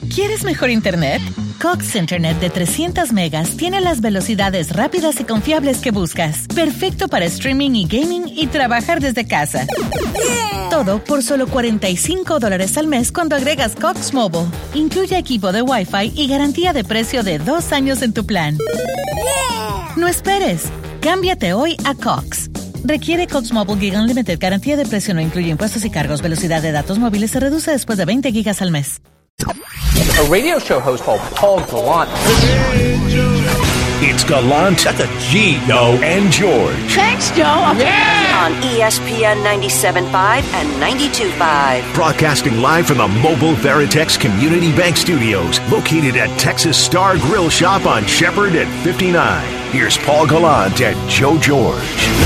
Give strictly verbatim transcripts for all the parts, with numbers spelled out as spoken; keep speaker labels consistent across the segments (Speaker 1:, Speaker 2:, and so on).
Speaker 1: ¿Quieres mejor internet? Cox Internet de trescientos megas tiene las velocidades rápidas y confiables que buscas. Perfecto para streaming y gaming y trabajar desde casa. Yeah. Todo por solo cuarenta y cinco dólares al mes cuando agregas Cox Mobile. Incluye equipo de Wi-Fi y garantía de precio de dos años en tu plan. Yeah. No esperes. Cámbiate hoy a Cox. Requiere Cox Mobile Gig Unlimited. Garantía de precio no incluye impuestos y cargos. Velocidad de datos móviles se reduce después de veinte gigas al mes.
Speaker 2: A radio show host called Paul Gallant.
Speaker 3: It's Gallant at the G, yo, and George.
Speaker 4: Thanks, Joe.
Speaker 5: Yeah! On E S P N ninety-seven point five and ninety-two point five.
Speaker 3: Broadcasting live from the Mobile Veritex Community Bank Studios, located at Texas Star Grill Shop on Shepherd at fifty-nine. Here's Paul Gallant and Joe George.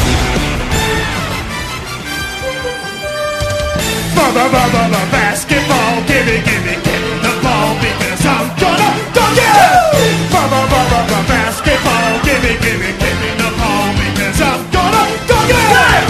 Speaker 6: Basketball, gimme, gimme, gimme the ball because I'm gonna dunk it! Basketball, gimme, gimme, gimme the ball because I'm gonna dunk it!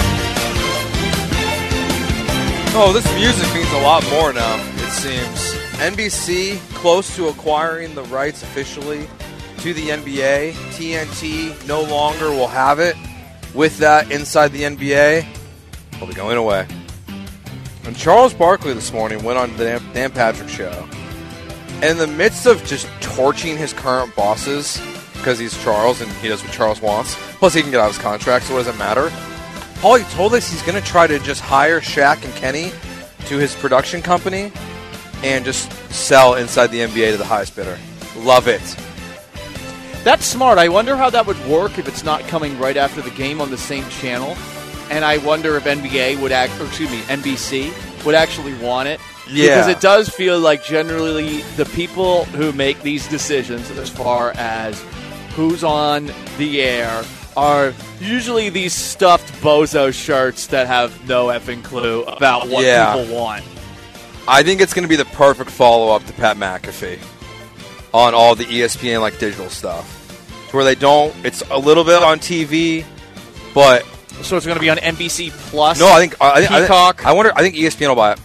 Speaker 7: Oh, this music means a lot more now, it seems. N B C close to acquiring the rights officially to the N B A. T N T no longer will have it. With that, inside the N B A, will be going away. And Charles Barkley this morning went on the Dan Patrick show. And in the midst of just torching his current bosses, because he's Charles and he does what Charles wants, plus he can get out of his contract, so it doesn't matter. Paulie told us he's going to try to just hire Shaq and Kenny to his production company and just sell inside the N B A to the highest bidder. Love it.
Speaker 8: That's smart. I wonder how that would work if it's not coming right after the game on the same channel. And I wonder if N B A would act, or excuse me, N B C would actually want it.
Speaker 7: Yeah.
Speaker 8: Because it does feel like generally the people who make these decisions as far as who's on the air are usually these stuffed bozo shirts that have no effing clue about what
Speaker 7: yeah.
Speaker 8: people want.
Speaker 7: I think it's going to be the perfect follow-up to Pat McAfee on all the E S P N like digital stuff. To where they don't, it's a little bit on T V, but...
Speaker 8: So it's going to be on N B C Plus.
Speaker 7: No, I think I, think,
Speaker 8: Peacock.
Speaker 7: I, think, I wonder. I think E S P N will buy it,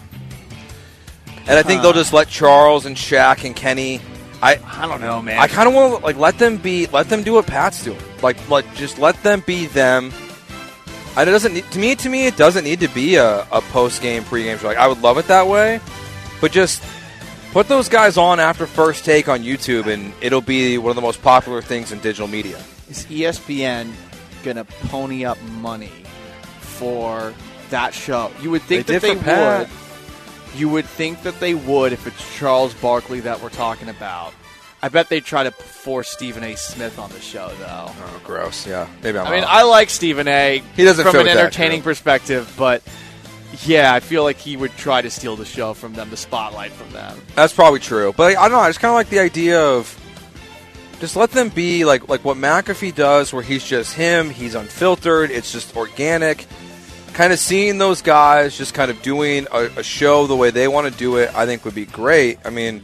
Speaker 7: and I think uh, they'll just let Charles and Shaq and Kenny. I
Speaker 8: I don't know, man.
Speaker 7: I kind of want to like let them be. Let them do what Pat's doing. Like, like just let them be them. And it doesn't need, to me. To me, it doesn't need to be a, a post game, pre game show. Like I would love it that way, but just put those guys on after First Take on YouTube, and it'll be one of the most popular things in digital media.
Speaker 8: Is E S P N going to pony up money for that show? You would think
Speaker 7: they
Speaker 8: that they
Speaker 7: Pat.
Speaker 8: would. You would think that they would if it's Charles Barkley that we're talking about. I bet they'd try to force Stephen A. Smith on the show, though.
Speaker 7: Oh, gross. Yeah, maybe I'm
Speaker 8: I mean,
Speaker 7: wrong.
Speaker 8: I like Stephen A.
Speaker 7: He doesn't
Speaker 8: from
Speaker 7: fit
Speaker 8: an
Speaker 7: with that
Speaker 8: entertaining
Speaker 7: group.
Speaker 8: perspective, but yeah, I feel like he would try to steal the show from them, the spotlight from them.
Speaker 7: That's probably true. But I don't know. I just kind of like the idea of just let them be like like what McAfee does, where he's just him. He's unfiltered. It's just organic. Kind of seeing those guys just kind of doing a, a show the way they want to do it, I think would be great. I mean,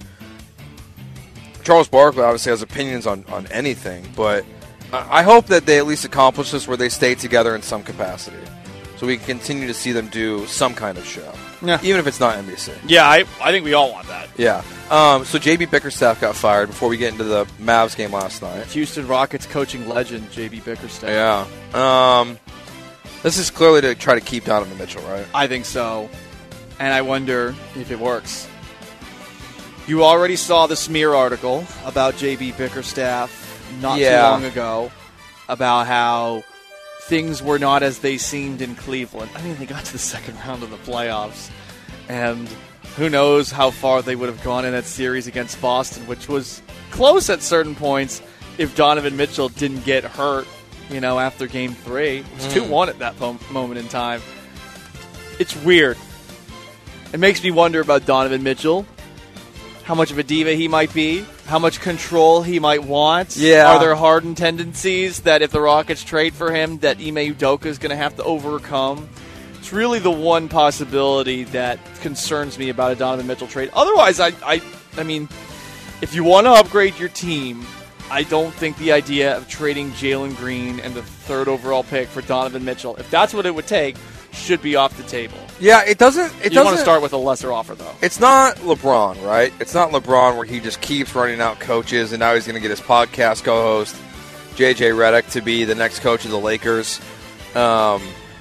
Speaker 7: Charles Barkley obviously has opinions on, on anything, but I hope that they at least accomplish this where they stay together in some capacity. So we can continue to see them do some kind of show.
Speaker 8: Yeah.
Speaker 7: Even if it's not N B C.
Speaker 8: Yeah, I, I think we all want that.
Speaker 7: Yeah. Um, so J B Bickerstaff got fired before we get into the Mavs game last night.
Speaker 8: Houston Rockets coaching legend J B Bickerstaff.
Speaker 7: Yeah. Um, this is clearly to try to keep Donovan Mitchell, right?
Speaker 8: I think so. And I wonder if it works. You already saw the smear article about J B Bickerstaff not
Speaker 7: yeah.
Speaker 8: too long ago about how things were not as they seemed in Cleveland. I mean, they got to the second round of the playoffs, and who knows how far they would have gone in that series against Boston, which was close at certain points if Donovan Mitchell didn't get hurt, you know, after game three. It was two one at that po- moment in time. It's weird. It makes me wonder about Donovan Mitchell, how much of a diva he might be, how much control he might want.
Speaker 7: Yeah.
Speaker 8: Are there hardened tendencies that if the Rockets trade for him that Ime Udoka is going to have to overcome? It's really the one possibility that concerns me about a Donovan Mitchell trade. Otherwise, I, I, I mean, if you want to upgrade your team, I don't think the idea of trading Jalen Green and the third overall pick for Donovan Mitchell, if that's what it would take, should be off the table.
Speaker 7: Yeah, it doesn't. It
Speaker 8: you
Speaker 7: doesn't
Speaker 8: want to start with a lesser offer, though.
Speaker 7: It's not LeBron, right? It's not LeBron where he just keeps running out coaches, and now he's going to get his podcast co-host J J Redick to be the next coach of the Lakers. Um,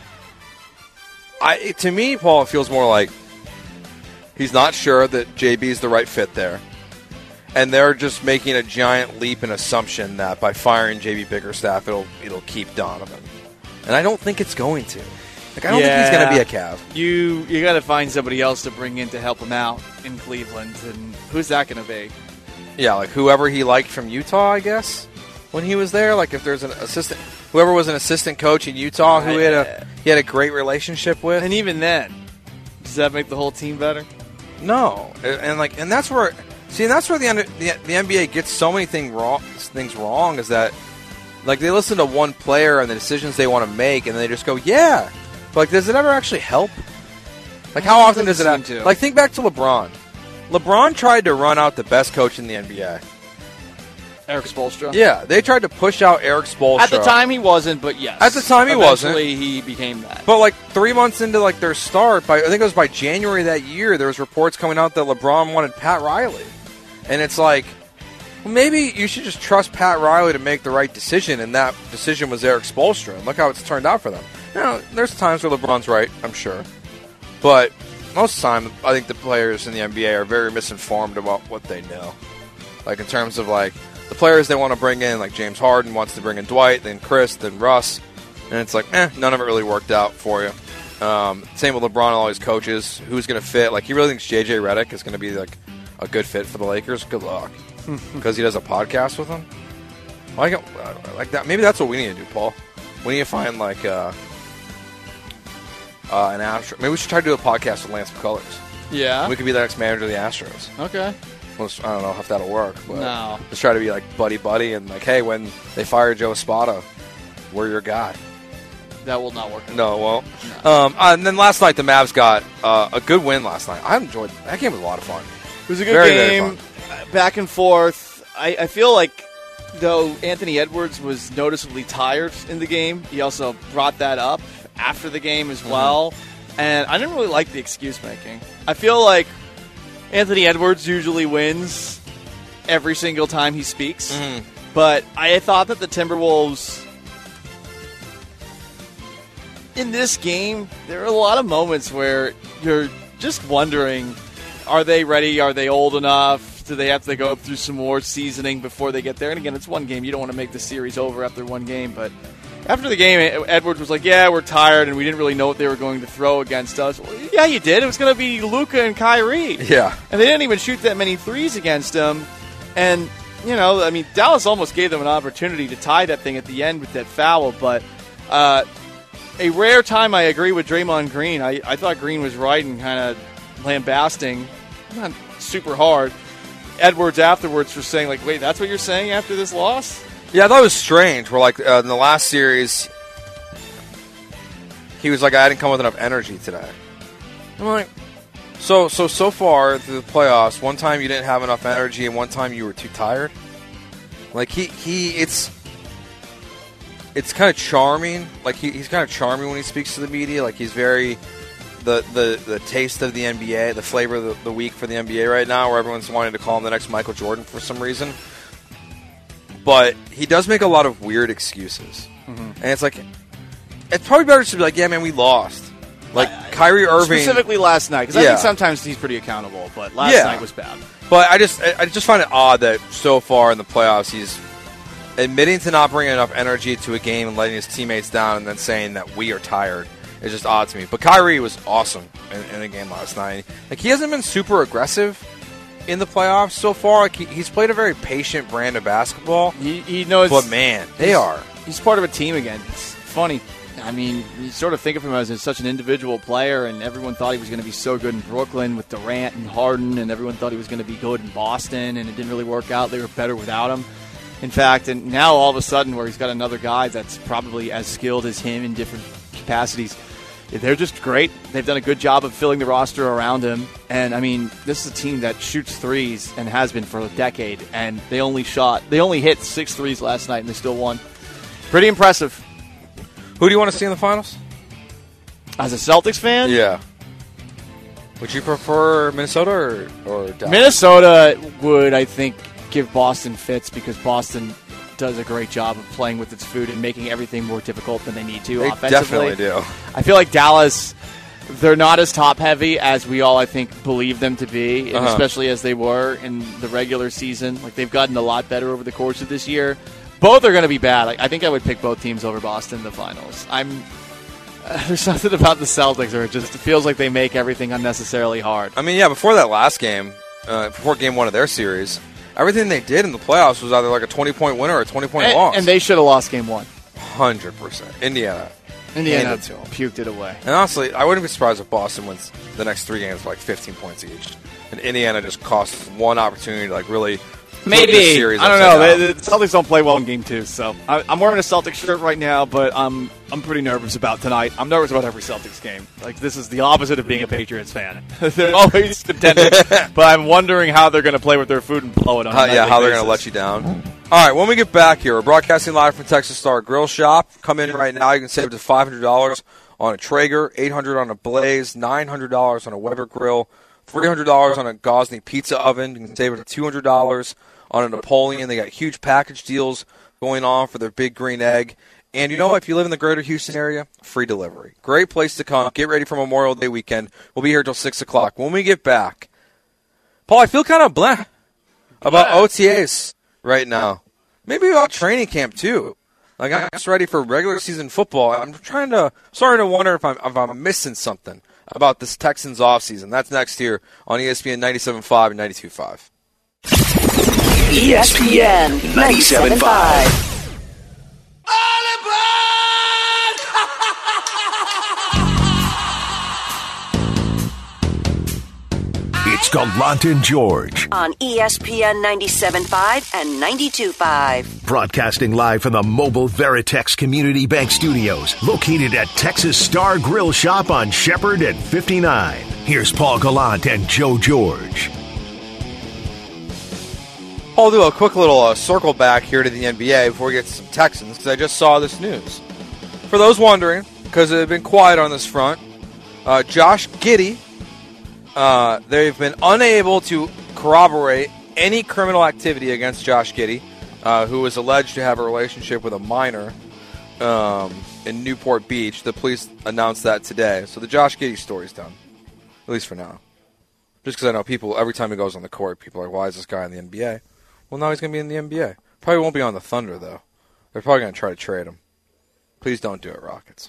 Speaker 7: I to me, Paul, it feels more like he's not sure that J B is the right fit there, and they're just making a giant leap in assumption that by firing J B Bickerstaff, it'll it'll keep Donovan, and I don't think it's going to. Like, I don't
Speaker 8: yeah.
Speaker 7: think he's going to be a Cav.
Speaker 8: You you got to find somebody else to bring in to help him out in Cleveland, and who's that going to be?
Speaker 7: Yeah, like whoever he liked from Utah, I guess, when he was there. Like if there's an assistant, whoever was an assistant coach in Utah who had a he had a great relationship with.
Speaker 8: And even then, does that make the whole team better?
Speaker 7: No, and, and like and that's where see, and that's where the the, the N B A gets so many thing wrong, things wrong is that like they listen to one player and the decisions they want to make, and they just go, yeah. But like, does it ever actually help? Like, how often does it happen? Like, think back to LeBron. LeBron tried to run out the best coach in the N B A.
Speaker 8: Eric Spoelstra?
Speaker 7: Yeah, they tried to push out Eric Spoelstra.
Speaker 8: At the time, he wasn't, but yes.
Speaker 7: At the time, he
Speaker 8: Eventually,
Speaker 7: wasn't.
Speaker 8: he became that.
Speaker 7: But, like, three months into, like, their start, by I think it was by January that year, there was reports coming out that LeBron wanted Pat Riley. And it's like, well, maybe you should just trust Pat Riley to make the right decision, and that decision was Eric Spoelstra. And look how it's turned out for them. You know, there's times where LeBron's right, I'm sure. But most of the time, I think the players in the N B A are very misinformed about what they know. Like, in terms of, like, the players they want to bring in, like James Harden wants to bring in Dwight, then Chris, then Russ. And it's like, eh, none of it really worked out for you. Um, same with LeBron and all his coaches. Who's going to fit? Like, he really thinks J J Redick is going to be, like, a good fit for the Lakers. Good luck. Because he does a podcast with them. Like, like that. Maybe that's what we need to do, Paul. We need to find, like, uh, uh, an Astro. Maybe we should try to do a podcast with Lance McCullers.
Speaker 8: Yeah.
Speaker 7: We could be the next manager of the Astros.
Speaker 8: Okay.
Speaker 7: Well, I don't know if that'll work. But
Speaker 8: no.
Speaker 7: Just try to be like buddy-buddy and like, hey, when they fire Joe Espada, we're your guy.
Speaker 8: That will not work.
Speaker 7: No, well. No. Um, uh, and then last night, the Mavs got uh, a good win last night. I enjoyed it. That game was a lot of fun.
Speaker 8: It was a good
Speaker 7: very,
Speaker 8: game.
Speaker 7: Very
Speaker 8: back and forth. I, I feel like, though, Anthony Edwards was noticeably tired in the game. He also brought that up after the game as well. Mm-hmm. And I didn't really like the excuse making. I feel like Anthony Edwards usually wins every single time he speaks. Mm-hmm. But I thought that the Timberwolves, in this game, there are a lot of moments where you're just wondering, are they ready? Are they old enough? Do they have to go through some more seasoning before they get there? And again, it's one game. You don't want to make the series over after one game. But after the game, Edwards was like, yeah, we're tired, and we didn't really know what they were going to throw against us. Well, yeah, you did. It was going to be Luka and Kyrie.
Speaker 7: Yeah.
Speaker 8: And they didn't even shoot that many threes against them. And, you know, I mean, Dallas almost gave them an opportunity to tie that thing at the end with that foul. But uh, a rare time I agree with Draymond Green. I, I thought Green was right in kind of lambasting, not super hard, Edwards afterwards for saying, like, wait, that's what you're saying after this loss?
Speaker 7: Yeah, I thought it was strange. We're like, uh, in the last series, he was like, I didn't come with enough energy today. I'm like, so, so, so far through the playoffs, one time you didn't have enough energy and one time you were too tired? Like, he, he it's, it's kind of charming. Like, he, he's kind of charming when he speaks to the media. Like, he's very, the, the, the taste of the N B A, the flavor of the, the week for the N B A right now, where everyone's wanting to call him the next Michael Jordan for some reason. But he does make a lot of weird excuses. Mm-hmm. And it's like, it's probably better to be like, yeah, man, we lost. Like, uh, Kyrie Irving.
Speaker 8: Specifically last night, because
Speaker 7: yeah.
Speaker 8: I think sometimes he's pretty accountable, but last
Speaker 7: yeah.
Speaker 8: night was bad.
Speaker 7: But I just I just find it odd that so far in the playoffs he's admitting to not bringing enough energy to a game and letting his teammates down and then saying that we are tired. It's just odd to me. But Kyrie was awesome in, in the game last night. Like, he hasn't been super aggressive in the playoffs so far. Like, he, he's played a very patient brand of basketball.
Speaker 8: He, he knows.
Speaker 7: But, man, they are.
Speaker 8: He's part of a team again. It's funny. I mean, you sort of think of him as such an individual player, and everyone thought he was going to be so good in Brooklyn with Durant and Harden, and everyone thought he was going to be good in Boston, and it didn't really work out. They were better without him. In fact, and now all of a sudden where he's got another guy that's probably as skilled as him in different capacities, they're just great. They've done a good job of filling the roster around him. And, I mean, this is a team that shoots threes and has been for a decade, and they only shot, they only hit six threes last night, and they still won. Pretty impressive.
Speaker 7: Who do you want to see in the finals?
Speaker 8: As a Celtics fan?
Speaker 7: Yeah. Would you prefer Minnesota or, or Dallas?
Speaker 8: Minnesota would, I think, give Boston fits because Boston does a great job of playing with its food and making everything more difficult than they need to
Speaker 7: They
Speaker 8: offensively.
Speaker 7: definitely do.
Speaker 8: I feel like Dallas, they're not as top-heavy as we all, I think, believe them to be, and
Speaker 7: Uh-huh.
Speaker 8: especially as they were in the regular season. Like, they've gotten a lot better over the course of this year. Both are going to be bad. Like, I think I would pick both teams over Boston in the finals. I'm uh, there's something about the Celtics where it just feels like they make everything unnecessarily hard.
Speaker 7: I mean, yeah, before that last game, uh, before game one of their series, everything they did in the playoffs was either like a twenty-point winner or a twenty-point
Speaker 8: And,
Speaker 7: loss.
Speaker 8: and they should have lost game one.
Speaker 7: one hundred percent. Indiana.
Speaker 8: Indiana
Speaker 7: handed to 'em.
Speaker 8: puked it away.
Speaker 7: And honestly, I wouldn't be surprised if Boston wins the next three games by like fifteen points each. And Indiana just costs one opportunity to like really flip
Speaker 8: Maybe.
Speaker 7: this series
Speaker 8: I don't
Speaker 7: upside
Speaker 8: know.
Speaker 7: down.
Speaker 8: The, the Celtics don't play well in game two, so I, I'm wearing a Celtics shirt right now, but I'm I'm pretty nervous about tonight. I'm nervous about every Celtics game. Like, this is the opposite of being a Patriots fan. They're always contending, but I'm wondering how they're going to play with their food and blow it on a
Speaker 7: How, yeah,
Speaker 8: nightly
Speaker 7: how they're
Speaker 8: basis.
Speaker 7: going to let you down. All right, when we get back here, we're broadcasting live from Texas Star Grill Shop. Come in right now. You can save up to five hundred dollars on a Traeger, eight hundred dollars on a Blaze, nine hundred dollars on a Weber Grill, three hundred dollars on a Gosney Pizza Oven. You can save up to two hundred dollars on a Napoleon. They got huge package deals going on for their Big Green Egg. And you know what? If you live in the greater Houston area, free delivery. Great place to come. Get ready for Memorial Day weekend. We'll be here till six o'clock. When we get back, Paul, I feel kind of blah about O T As right now. Maybe about training camp, too. Like, I'm just ready for regular season football. I'm trying to, starting to wonder if I'm, if I'm missing something about this Texans offseason. That's next here on E S P N ninety-seven point five and ninety-two point five.
Speaker 4: E S P N ninety-seven point five.
Speaker 3: It's Gallant and George,
Speaker 5: On E S P N ninety-seven point five and ninety-two point five.
Speaker 3: broadcasting live from the mobile Veritex Community Bank Studios, located at Texas Star Grill Shop on Shepherd at fifty-nine. Here's Paul Gallant and Joe George.
Speaker 7: I'll do a quick little uh, circle back here to the N B A before we get to some Texans, because I just saw this news. For those wondering, because they've been quiet on this front, uh, Josh Giddey, uh, they've been unable to corroborate any criminal activity against Josh Giddey, uh, who was alleged to have a relationship with a minor um, in Newport Beach. The police announced that today. So the Josh Giddey story's done, at least for now. Just because I know people, every time he goes on the court, people are like, why is this guy in the N B A? Well, now he's going to be in the N B A. Probably won't be on the Thunder, though. They're probably going to try to trade him. Please don't do it, Rockets.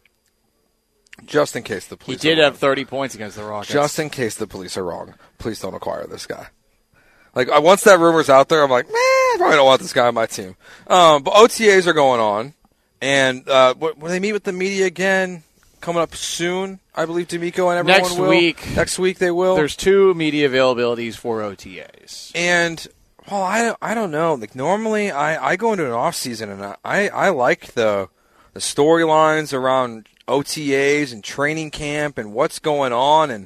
Speaker 7: Just in case the
Speaker 8: He
Speaker 7: police
Speaker 8: did
Speaker 7: are
Speaker 8: have
Speaker 7: wrong.
Speaker 8: thirty points against the Rockets.
Speaker 7: Just in case the police are wrong, please don't acquire this guy. Like, I- once that rumor's out there, I'm like, man, I probably don't want this guy on my team. Um, but O T As are going on, and uh, when they meet with the media again, coming up soon, I believe D'Amico and everyone
Speaker 8: Next
Speaker 7: will.
Speaker 8: week.
Speaker 7: Next week they will.
Speaker 8: There's two media availabilities for O T As.
Speaker 7: And, well, I, I don't know. Like, normally I, I go into an off season and I, I, I like the the storylines around O T As and training camp and what's going on. And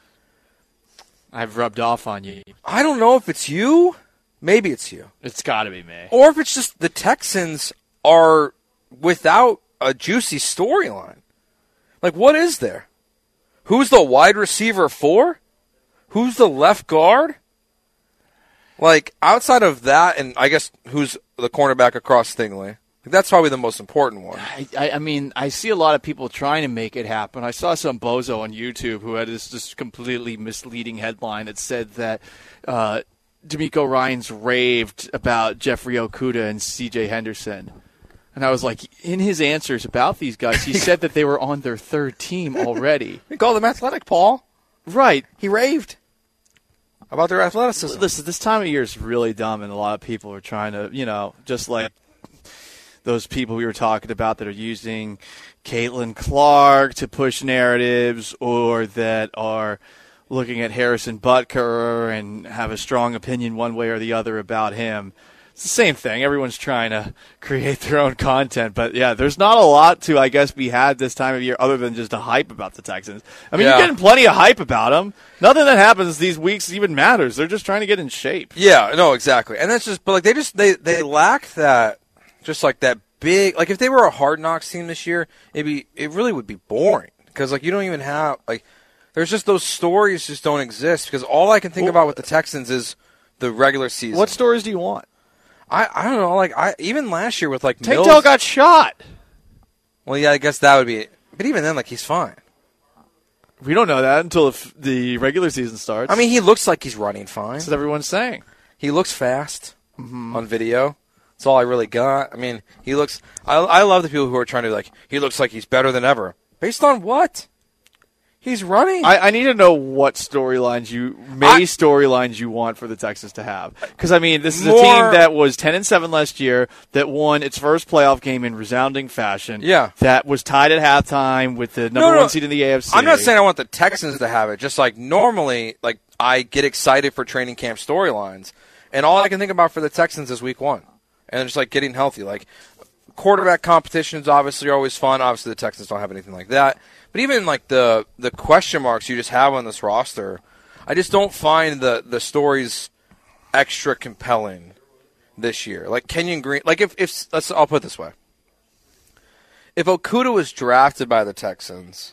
Speaker 8: I've rubbed off on you.
Speaker 7: I don't know if it's you. Maybe it's you.
Speaker 8: It's got to be me.
Speaker 7: Or if it's just the Texans are without a juicy storyline. Like, what is there? Who's the wide receiver for? Who's the left guard? Like, outside of that, and I guess who's the cornerback across Stingley? Like, that's probably the most important one.
Speaker 8: I, I, I mean, I see a lot of people trying to make it happen. I saw some bozo on YouTube who had this just completely misleading headline that said that uh, D'Amico Ryans raved about Jeffrey Okudah and C J Henderson. And I was like, in his answers about these guys, he said that they were on their third team already.
Speaker 7: We call them athletic, Paul.
Speaker 8: Right.
Speaker 7: He raved about their athleticism.
Speaker 8: Listen, this time of year is really dumb, and a lot of people are trying to, you know, just like those people we were talking about that are using Caitlin Clark to push narratives, or that are looking at Harrison Butker and have a strong opinion one way or the other about him. It's the same thing. Everyone's trying to create their own content. But, yeah, there's not a lot to, I guess, be had this time of year other than just a hype about the Texans. I mean,
Speaker 7: Yeah.
Speaker 8: you're getting plenty of hype about them. Nothing that happens these weeks even matters. They're just trying to get in shape.
Speaker 7: Yeah, no, exactly. And that's just, but like they just, they, they lack that, just like that big, like if they were a Hard Knocks team this year, it'd be, it really would be boring. Because like you don't even have, like, There's just those stories just don't exist because all I can think
Speaker 8: Well,
Speaker 7: about with the Texans is the regular season.
Speaker 8: What stories do you want?
Speaker 7: I, I don't know. Like I even last year with like
Speaker 8: Tank
Speaker 7: Mills.
Speaker 8: Dell got shot.
Speaker 7: Well, yeah, I guess that would be it. But even then, like he's fine.
Speaker 8: We don't know that until the, the regular season starts.
Speaker 7: I mean, he looks like he's running fine.
Speaker 8: That's what everyone's saying.
Speaker 7: He looks fast mm-hmm. on video. That's all I really got. I mean, he looks. I, I love the people who are trying to like. He looks like he's better than ever. Based on what? He's running.
Speaker 8: I, I need to know what storylines you, May storylines you want for the Texans to have. Because I mean, this is
Speaker 7: More,
Speaker 8: a team that was ten and seven last year, that won its first playoff game in resounding fashion.
Speaker 7: Yeah,
Speaker 8: that was tied at halftime with the number
Speaker 7: no, no,
Speaker 8: one seed in the A F C.
Speaker 7: I'm not saying I want the Texans to have it. Just like normally, like I get excited for training camp storylines, and all I can think about for the Texans is week one, and just like getting healthy. Like quarterback competitions, obviously, are always fun. Obviously, the Texans don't have anything like that. But even like the the question marks you just have on this roster, I just don't find the, the stories extra compelling this year. Like Kenyon Green, like if if let's I'll put it this way: if Okudah was drafted by the Texans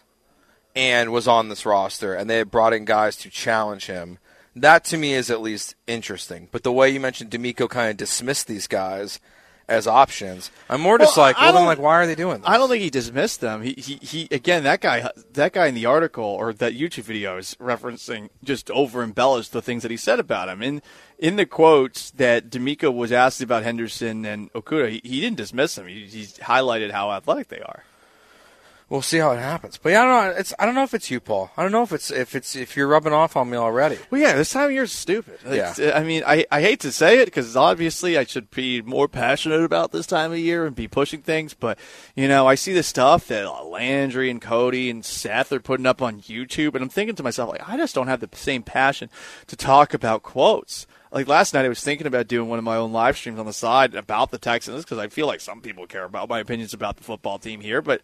Speaker 7: and was on this roster, and they had brought in guys to challenge him, that to me is at least interesting. But the way you mentioned DeMeco kind of dismissed these guys as options, I'm more just
Speaker 8: well,
Speaker 7: like, well, then, like, why are they doing this?
Speaker 8: I don't think he dismissed them. He, he, he, again, that guy, that guy in the article or that YouTube video is referencing just over embellished the things that he said about him. In in the quotes that DeMeco was asked about Henderson and Okudah, he, he didn't dismiss them. He, he highlighted how athletic they are.
Speaker 7: We'll see how it happens. But yeah, I don't know. It's I don't know if it's you, Paul. I don't know if it's if it's if you're rubbing off on me already.
Speaker 8: Well, yeah, this time of year is stupid.
Speaker 7: Yeah.
Speaker 8: I mean, I, I hate to say it because obviously I should be more passionate about this time of year and be pushing things. But, you know, I see the stuff that Landry and Cody and Seth are putting up on YouTube, and I'm thinking to myself, like, I just don't have the same passion to talk about quotes. Like last night I was thinking about doing one of my own live streams on the side about the Texans because I feel like some people care about my opinions about the football team here, but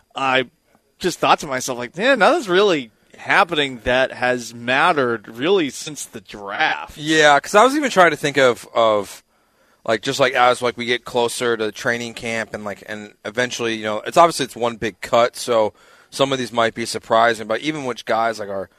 Speaker 8: I just thought to myself, like, man, nothing's really happening that has mattered really since the draft.
Speaker 7: Yeah, because I was even trying to think of, of like, just like as like we get closer to training camp and like and eventually, you know, it's obviously it's one big cut, so some of these might be surprising, but even which guys like are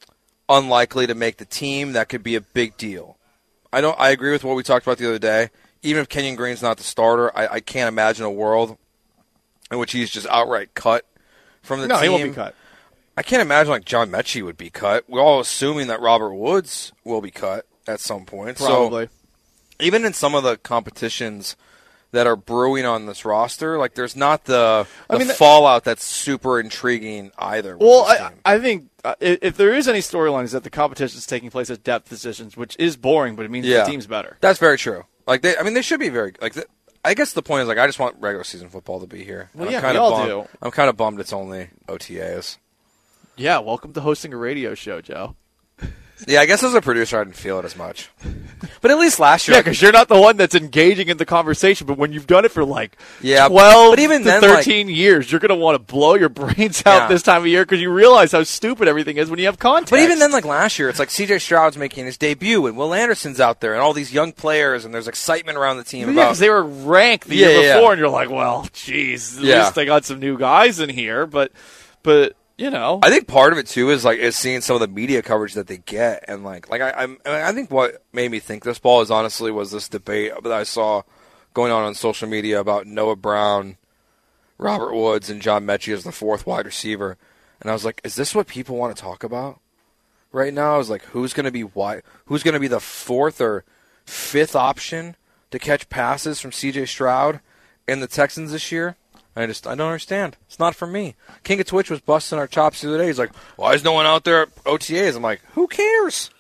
Speaker 7: unlikely to make the team, that could be a big deal. I don't. I agree with what we talked about the other day. Even if Kenyon Green's not the starter, I, I can't imagine a world in which he's just outright cut from the
Speaker 8: no,
Speaker 7: team.
Speaker 8: No, he won't be cut.
Speaker 7: I can't imagine like John Mechie would be cut. We're all assuming that Robert Woods will be cut at some point.
Speaker 8: Probably.
Speaker 7: So even in some of the competitions that are brewing on this roster, like there's not the, the
Speaker 8: I mean,
Speaker 7: fallout that's super intriguing either.
Speaker 8: Well, I, I think uh, if, if there is any storyline, is that the competition is taking place at depth positions, which is boring, but it means
Speaker 7: yeah.
Speaker 8: the team's better.
Speaker 7: That's very true. Like they, I mean, they should be very like. The, I guess the point is, like, I just want regular season football to be here.
Speaker 8: Well,
Speaker 7: I'm
Speaker 8: yeah,
Speaker 7: kind
Speaker 8: we
Speaker 7: of
Speaker 8: all
Speaker 7: bummed.
Speaker 8: do.
Speaker 7: I'm kind of bummed it's only O T As.
Speaker 8: Yeah, welcome to hosting a radio show, Joe.
Speaker 7: Yeah, I guess as a producer, I didn't feel it as much. But at least last year,
Speaker 8: yeah, because you're not the one that's engaging in the conversation. But when you've done it for like
Speaker 7: yeah,
Speaker 8: twelve
Speaker 7: but even
Speaker 8: to
Speaker 7: then,
Speaker 8: thirteen
Speaker 7: like,
Speaker 8: years, you're going to want to blow your brains out
Speaker 7: yeah.
Speaker 8: this time of year because you realize how stupid everything is when you have context.
Speaker 7: But even then, like last year, it's like C J Stroud's making his debut, and Will Anderson's out there, and all these young players, and there's excitement around the team.
Speaker 8: Yeah,
Speaker 7: about
Speaker 8: because they were ranked the
Speaker 7: yeah,
Speaker 8: year
Speaker 7: yeah,
Speaker 8: before,
Speaker 7: yeah.
Speaker 8: and you're like, well, geez, at
Speaker 7: yeah.
Speaker 8: least they got some new guys in here. But, but. You know,
Speaker 7: I think part of it too is like is seeing some of the media coverage that they get, and like like I I'm, I think what made me think this ball is honestly was this debate that I saw going on on social media about Noah Brown, Robert Woods, and John Mechie as the fourth wide receiver, and I was like, is this what people want to talk about right now? I was like, who's going to be wide, who's going to be the fourth or fifth option to catch passes from C J Stroud in the Texans this year? I just I don't understand. It's not for me. King of Twitch was busting our chops the other day. He's like, why is no one out there at O T As? I'm like, who cares?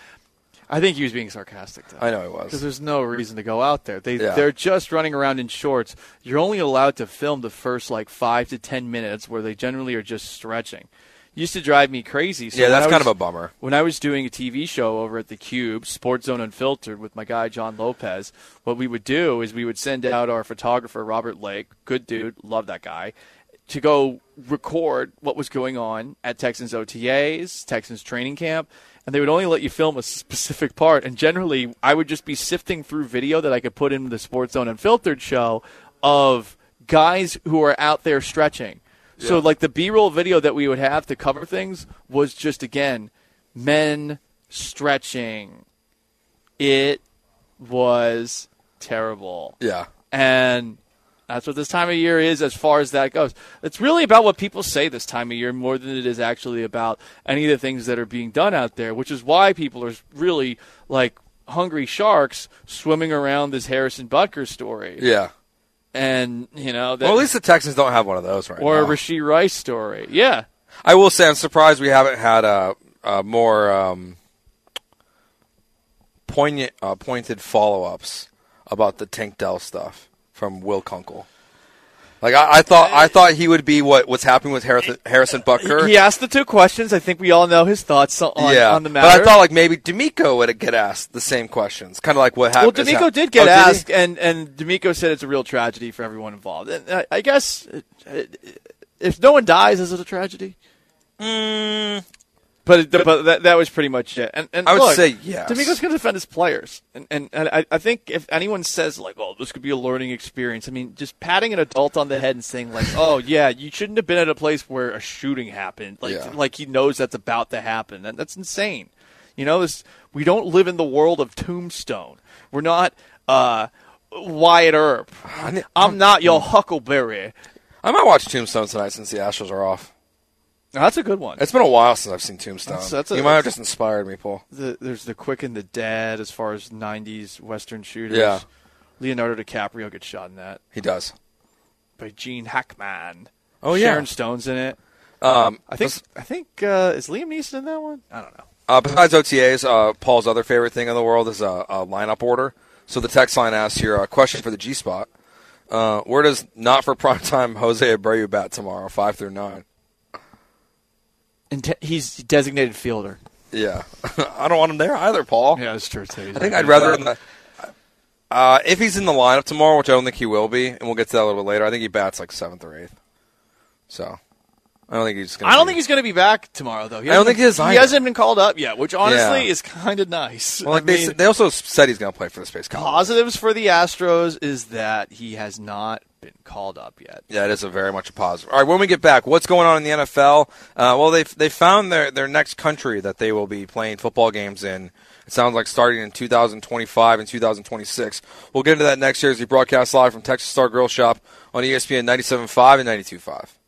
Speaker 8: I think he was being sarcastic, though.
Speaker 7: I know he was.
Speaker 8: Because there's no reason to go out there. They,
Speaker 7: yeah.
Speaker 8: They're just running around in shorts. You're only allowed to film the first, like, five to ten minutes where they generally are just stretching. Used to drive me crazy. So
Speaker 7: yeah, that's
Speaker 8: was,
Speaker 7: kind of a bummer.
Speaker 8: When I was doing a T V show over at the Cube, Sports Zone Unfiltered, with my guy John Lopez, what we would do is we would send out our photographer, Robert Lake, good dude, love that guy, to go record what was going on at Texans O T As, Texans training camp, and they would only let you film a specific part. And generally, I would just be sifting through video that I could put in the Sports Zone Unfiltered show of guys who are out there stretching. So,
Speaker 7: Yeah.
Speaker 8: like, the B-roll video that we would have to cover things was just, again, men stretching. It was terrible.
Speaker 7: Yeah.
Speaker 8: And that's what this time of year is as far as that goes. It's really about what people say this time of year more than it is actually about any of the things that are being done out there, which is why people are really, like, hungry sharks swimming around this Harrison Butker story.
Speaker 7: Yeah.
Speaker 8: And, you know. That,
Speaker 7: Well, at least the Texans don't have one of those right
Speaker 8: or
Speaker 7: now.
Speaker 8: a Rashee Rice story. Yeah.
Speaker 7: I will say I'm surprised we haven't had a, a more um, poignant, uh, pointed follow-ups about the Tank Dell stuff from Will Kunkel. Like I, I thought, I thought he would be what what's happening with Harrison, Harrison Butker.
Speaker 8: He asked the two questions. I think we all know his thoughts on,
Speaker 7: yeah,
Speaker 8: on the matter.
Speaker 7: but I thought like maybe D'Amico would get asked the same questions, kind of like what
Speaker 8: Well,
Speaker 7: happened.
Speaker 8: D'Amico did get oh, asked, did and, and D'Amico said it's a real tragedy for everyone involved. And I, I guess if no one dies, is it a tragedy?
Speaker 7: Mm.
Speaker 8: But but that, that was pretty much it. And, and
Speaker 7: I would
Speaker 8: look,
Speaker 7: say yes.
Speaker 8: D'Amico's going to defend his players. And, and, and I, I think if anyone says, like, oh, this could be a learning experience, I mean, just patting an adult on the head and saying, like, oh, yeah, you shouldn't have been at a place where a shooting happened. Like,
Speaker 7: Yeah.
Speaker 8: like he knows that's about to happen. And that's insane. You know, this, we don't live in the world of Tombstone. We're not uh, Wyatt Earp. I'm not your Huckleberry.
Speaker 7: I might watch Tombstone tonight since the Astros are off.
Speaker 8: No, that's a good one.
Speaker 7: It's been a while since I've seen Tombstone.
Speaker 8: That's- that's a-
Speaker 7: you might have just inspired me, Paul.
Speaker 8: The, there's the Quick and the Dead as far as nineties Western shooters.
Speaker 7: Yeah.
Speaker 8: Leonardo DiCaprio gets shot in that.
Speaker 7: He does.
Speaker 8: By Gene Hackman.
Speaker 7: Oh, yeah.
Speaker 8: Sharon Stone's in it.
Speaker 7: Um,
Speaker 8: I think, I think uh, is Liam Neeson in that one? I don't know.
Speaker 7: Uh, besides O T As, uh, Paul's other favorite thing in the world is a, a lineup order. So the text line asks here a question for the G Spot. Uh, where does not for primetime Jose Abreu bat tomorrow, five through nine?
Speaker 8: And te- he's designated fielder.
Speaker 7: Yeah, I don't want him there either, Paul.
Speaker 8: Yeah, that's true too.
Speaker 7: I think I'd rather in the, uh, if he's in the lineup tomorrow, which I don't think he will be, and we'll get to that a little bit later. I think he bats like seventh or eighth. So I don't think he's. Gonna
Speaker 8: I don't
Speaker 7: be,
Speaker 8: think he's going to be back tomorrow, though. He
Speaker 7: I don't think he is
Speaker 8: He
Speaker 7: either.
Speaker 8: hasn't been called up yet, which honestly
Speaker 7: Yeah.
Speaker 8: is kind of nice.
Speaker 7: Well, like
Speaker 8: I
Speaker 7: they,
Speaker 8: mean,
Speaker 7: said- they also said he's going to play for the Space Cowboys.
Speaker 8: positives for the Astros is that he has not been called up yet.
Speaker 7: Yeah, it is a very much a positive. All right, when we get back, what's going on in the N F L? Uh, well, they they found their, their next country that they will be playing football games in. It sounds like starting in two thousand twenty-five and two thousand twenty-six. We'll get into that next year as we broadcast live from Texas Star Grill Shop on E S P N ninety-seven point five and ninety-two point five.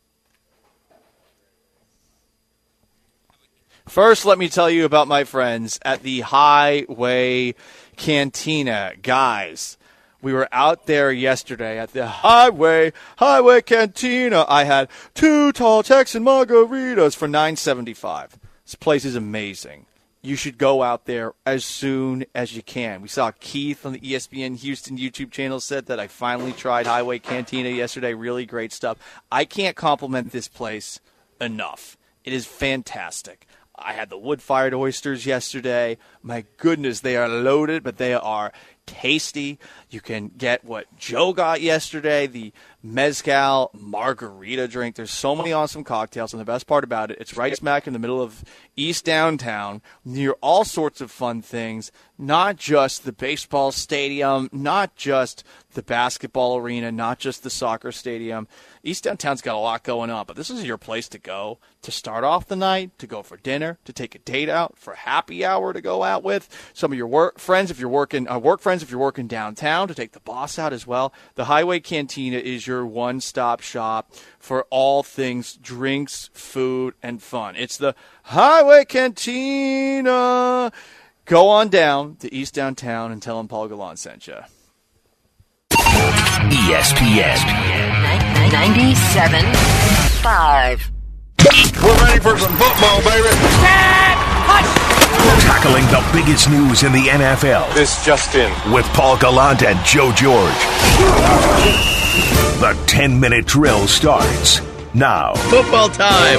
Speaker 8: First, let me tell you about my friends at the Highway Cantina. Guys, we were out there yesterday at the Highway Highway Cantina. I had two tall Texan margaritas for nine seventy-five. This place is amazing. You should go out there as soon as you can. We saw Keith on the E S P N Houston YouTube channel said that I finally tried Highway Cantina yesterday. Really great stuff. I can't compliment this place enough. It is fantastic. I had the wood-fired oysters yesterday. My goodness, they are loaded, but they are tasty. You can get what Joe got yesterday, the Mezcal margarita drink. There's so many awesome cocktails, and the best part about it, it's right smack in the middle of East Downtown, near all sorts of fun things, not just the baseball stadium, not just the basketball arena, not just the soccer stadium. East Downtown's got a lot going on, but this is your place to go to start off the night, to go for dinner, to take a date out, for happy hour to go out with. Some of your work friends, if you're working, uh, work friends, if you're working downtown, to take the boss out as well. The Highway Cantina is your one-stop shop for all things drinks, food, and fun. It's the Highway Cantina. Go on down to East Downtown and tell them Paul Gallant sent you.
Speaker 3: E S P N.
Speaker 5: ninety-seven point five.
Speaker 6: We're ready for some football, baby.
Speaker 3: Tackling the biggest news in the N F L
Speaker 9: This just in.
Speaker 3: with Paul Gallant and Joe George. The ten-minute drill starts now.
Speaker 8: Football time.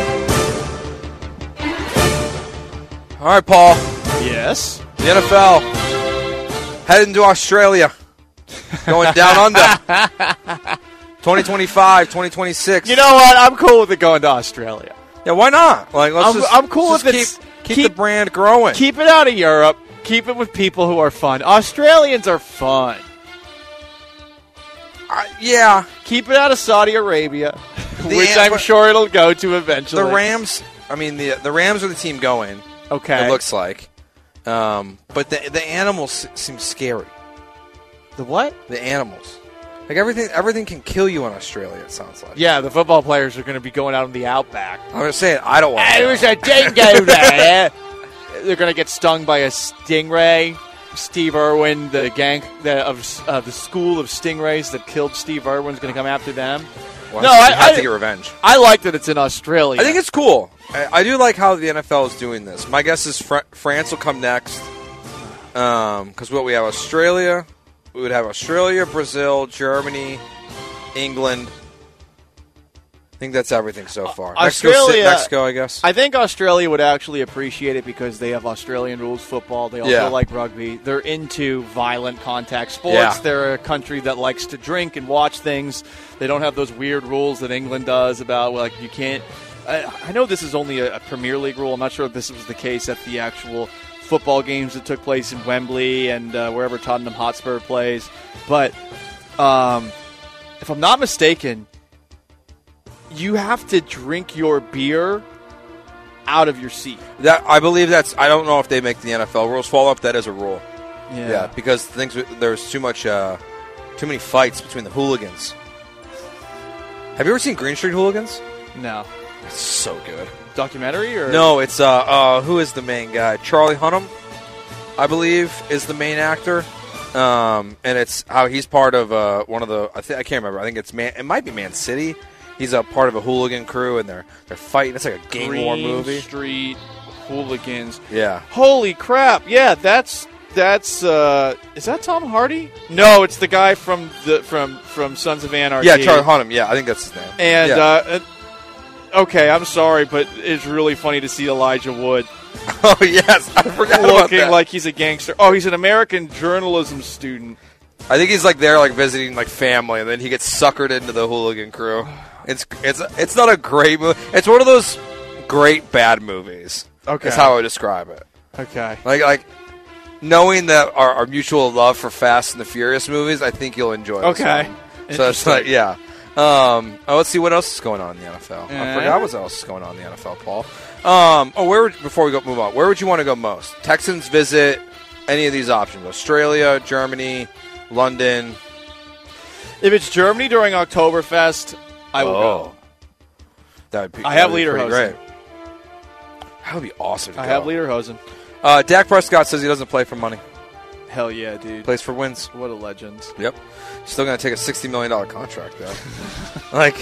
Speaker 7: All right, Paul.
Speaker 8: Yes.
Speaker 7: The N F L heading to Australia, going down under. twenty twenty-five, twenty twenty-six.
Speaker 8: You know what? I'm cool with it going to Australia.
Speaker 7: Yeah, why not? Like, let's
Speaker 8: I'm,
Speaker 7: just,
Speaker 8: I'm cool
Speaker 7: just
Speaker 8: with
Speaker 7: keep,
Speaker 8: it.
Speaker 7: keep,
Speaker 8: keep
Speaker 7: the brand growing.
Speaker 8: Keep it out of Europe. Keep it with people who are fun. Australians are fun.
Speaker 7: Uh, yeah.
Speaker 8: Keep it out of Saudi Arabia. which I'm sure it'll go to eventually.
Speaker 7: The Rams, I mean, the the Rams are the team going.
Speaker 8: Okay.
Speaker 7: It looks like. Um, but the the animals seem scary.
Speaker 8: The what?
Speaker 7: The animals. Like everything everything can kill you in Australia, it sounds like.
Speaker 8: Yeah, the football players are going to be going out in the outback.
Speaker 7: I'm going to say it, I don't want to.
Speaker 8: It was a dingo there. They're going to get stung by a stingray. Steve Irwin, the gang the, of uh, the school of stingrays that killed Steve Irwin, is going to come after them.
Speaker 7: Well,
Speaker 8: no,
Speaker 7: I,
Speaker 8: I,
Speaker 7: have
Speaker 8: I
Speaker 7: to get revenge.
Speaker 8: I like that it's in Australia.
Speaker 7: I think it's cool. I, I do like how the N F L is doing this. My guess is Fr- France will come next. Um, because what we have Australia, we would have Australia, Brazil, Germany, England. I think that's everything so far.
Speaker 8: Australia,
Speaker 7: Mexico, Mexico, I guess.
Speaker 8: I think Australia would actually appreciate it because they have Australian rules football. They also
Speaker 7: Yeah.
Speaker 8: like rugby. They're into violent contact sports.
Speaker 7: Yeah.
Speaker 8: They're a country that likes to drink and watch things. They don't have those weird rules that England does about, like, you can't. I, I know this is only a, a Premier League rule. I'm not sure if this was the case at the actual football games that took place in Wembley and uh, wherever Tottenham Hotspur plays. But um, if I'm not mistaken, you have to drink your beer out of your seat.
Speaker 7: That I believe that's. I don't know if they make the N F L rules fall up. That is a rule.
Speaker 8: Yeah,
Speaker 7: yeah because things there's too much, uh, too many fights between the hooligans. Have you ever seen Green Street Hooligans?
Speaker 8: No.
Speaker 7: It's so good.
Speaker 8: Documentary or
Speaker 7: no? It's uh, uh, who is the main guy? Charlie Hunnam, I believe, is the main actor. Um, and it's how he's part of uh, one of the. I think I can't remember. I think it's Man. It might be Man City. He's a part of a hooligan crew, and they're they're fighting. It's like a gang
Speaker 8: Green
Speaker 7: war movie.
Speaker 8: Street Hooligans.
Speaker 7: Yeah.
Speaker 8: Holy crap! Yeah, that's that's. Uh, is that Tom Hardy? No, it's the guy from the from from Sons of Anarchy.
Speaker 7: Yeah, Charlie Hunnam. Yeah, I think that's his name.
Speaker 8: And
Speaker 7: yeah.
Speaker 8: uh, okay, I'm sorry, but it's really funny to see Elijah Wood.
Speaker 7: Oh yes, I forgot about
Speaker 8: looking
Speaker 7: that.
Speaker 8: like he's a gangster. Oh, he's an American journalism student.
Speaker 7: I think he's like there, like visiting like family, and then he gets suckered into the hooligan crew. It's it's it's not a great movie. It's one of those great bad movies.
Speaker 8: Okay,
Speaker 7: that's how I would describe it.
Speaker 8: Okay,
Speaker 7: like like knowing that our, our mutual love for Fast and the Furious movies, I think you'll enjoy. This
Speaker 8: okay,
Speaker 7: one. So it's like yeah. Um, oh, let's see what else is going on in the N F L.
Speaker 8: Yeah.
Speaker 7: I forgot what else is going on in the N F L, Paul. Um, oh, where would, before we go move on, where would you want to go most? Texans visit any of these options? Australia, Germany, London.
Speaker 8: If it's Germany during Oktoberfest, I will
Speaker 7: oh.
Speaker 8: go.
Speaker 7: That would be.
Speaker 8: I have
Speaker 7: that would be
Speaker 8: Lederhosen.
Speaker 7: pretty great. That would be awesome. To
Speaker 8: I
Speaker 7: go.
Speaker 8: have Lederhosen.
Speaker 7: Uh, Dak Prescott says he doesn't play for money.
Speaker 8: Hell yeah, dude.
Speaker 7: He plays for wins.
Speaker 8: What a legend.
Speaker 7: Yep. Still going to take a sixty million dollars contract, though. like,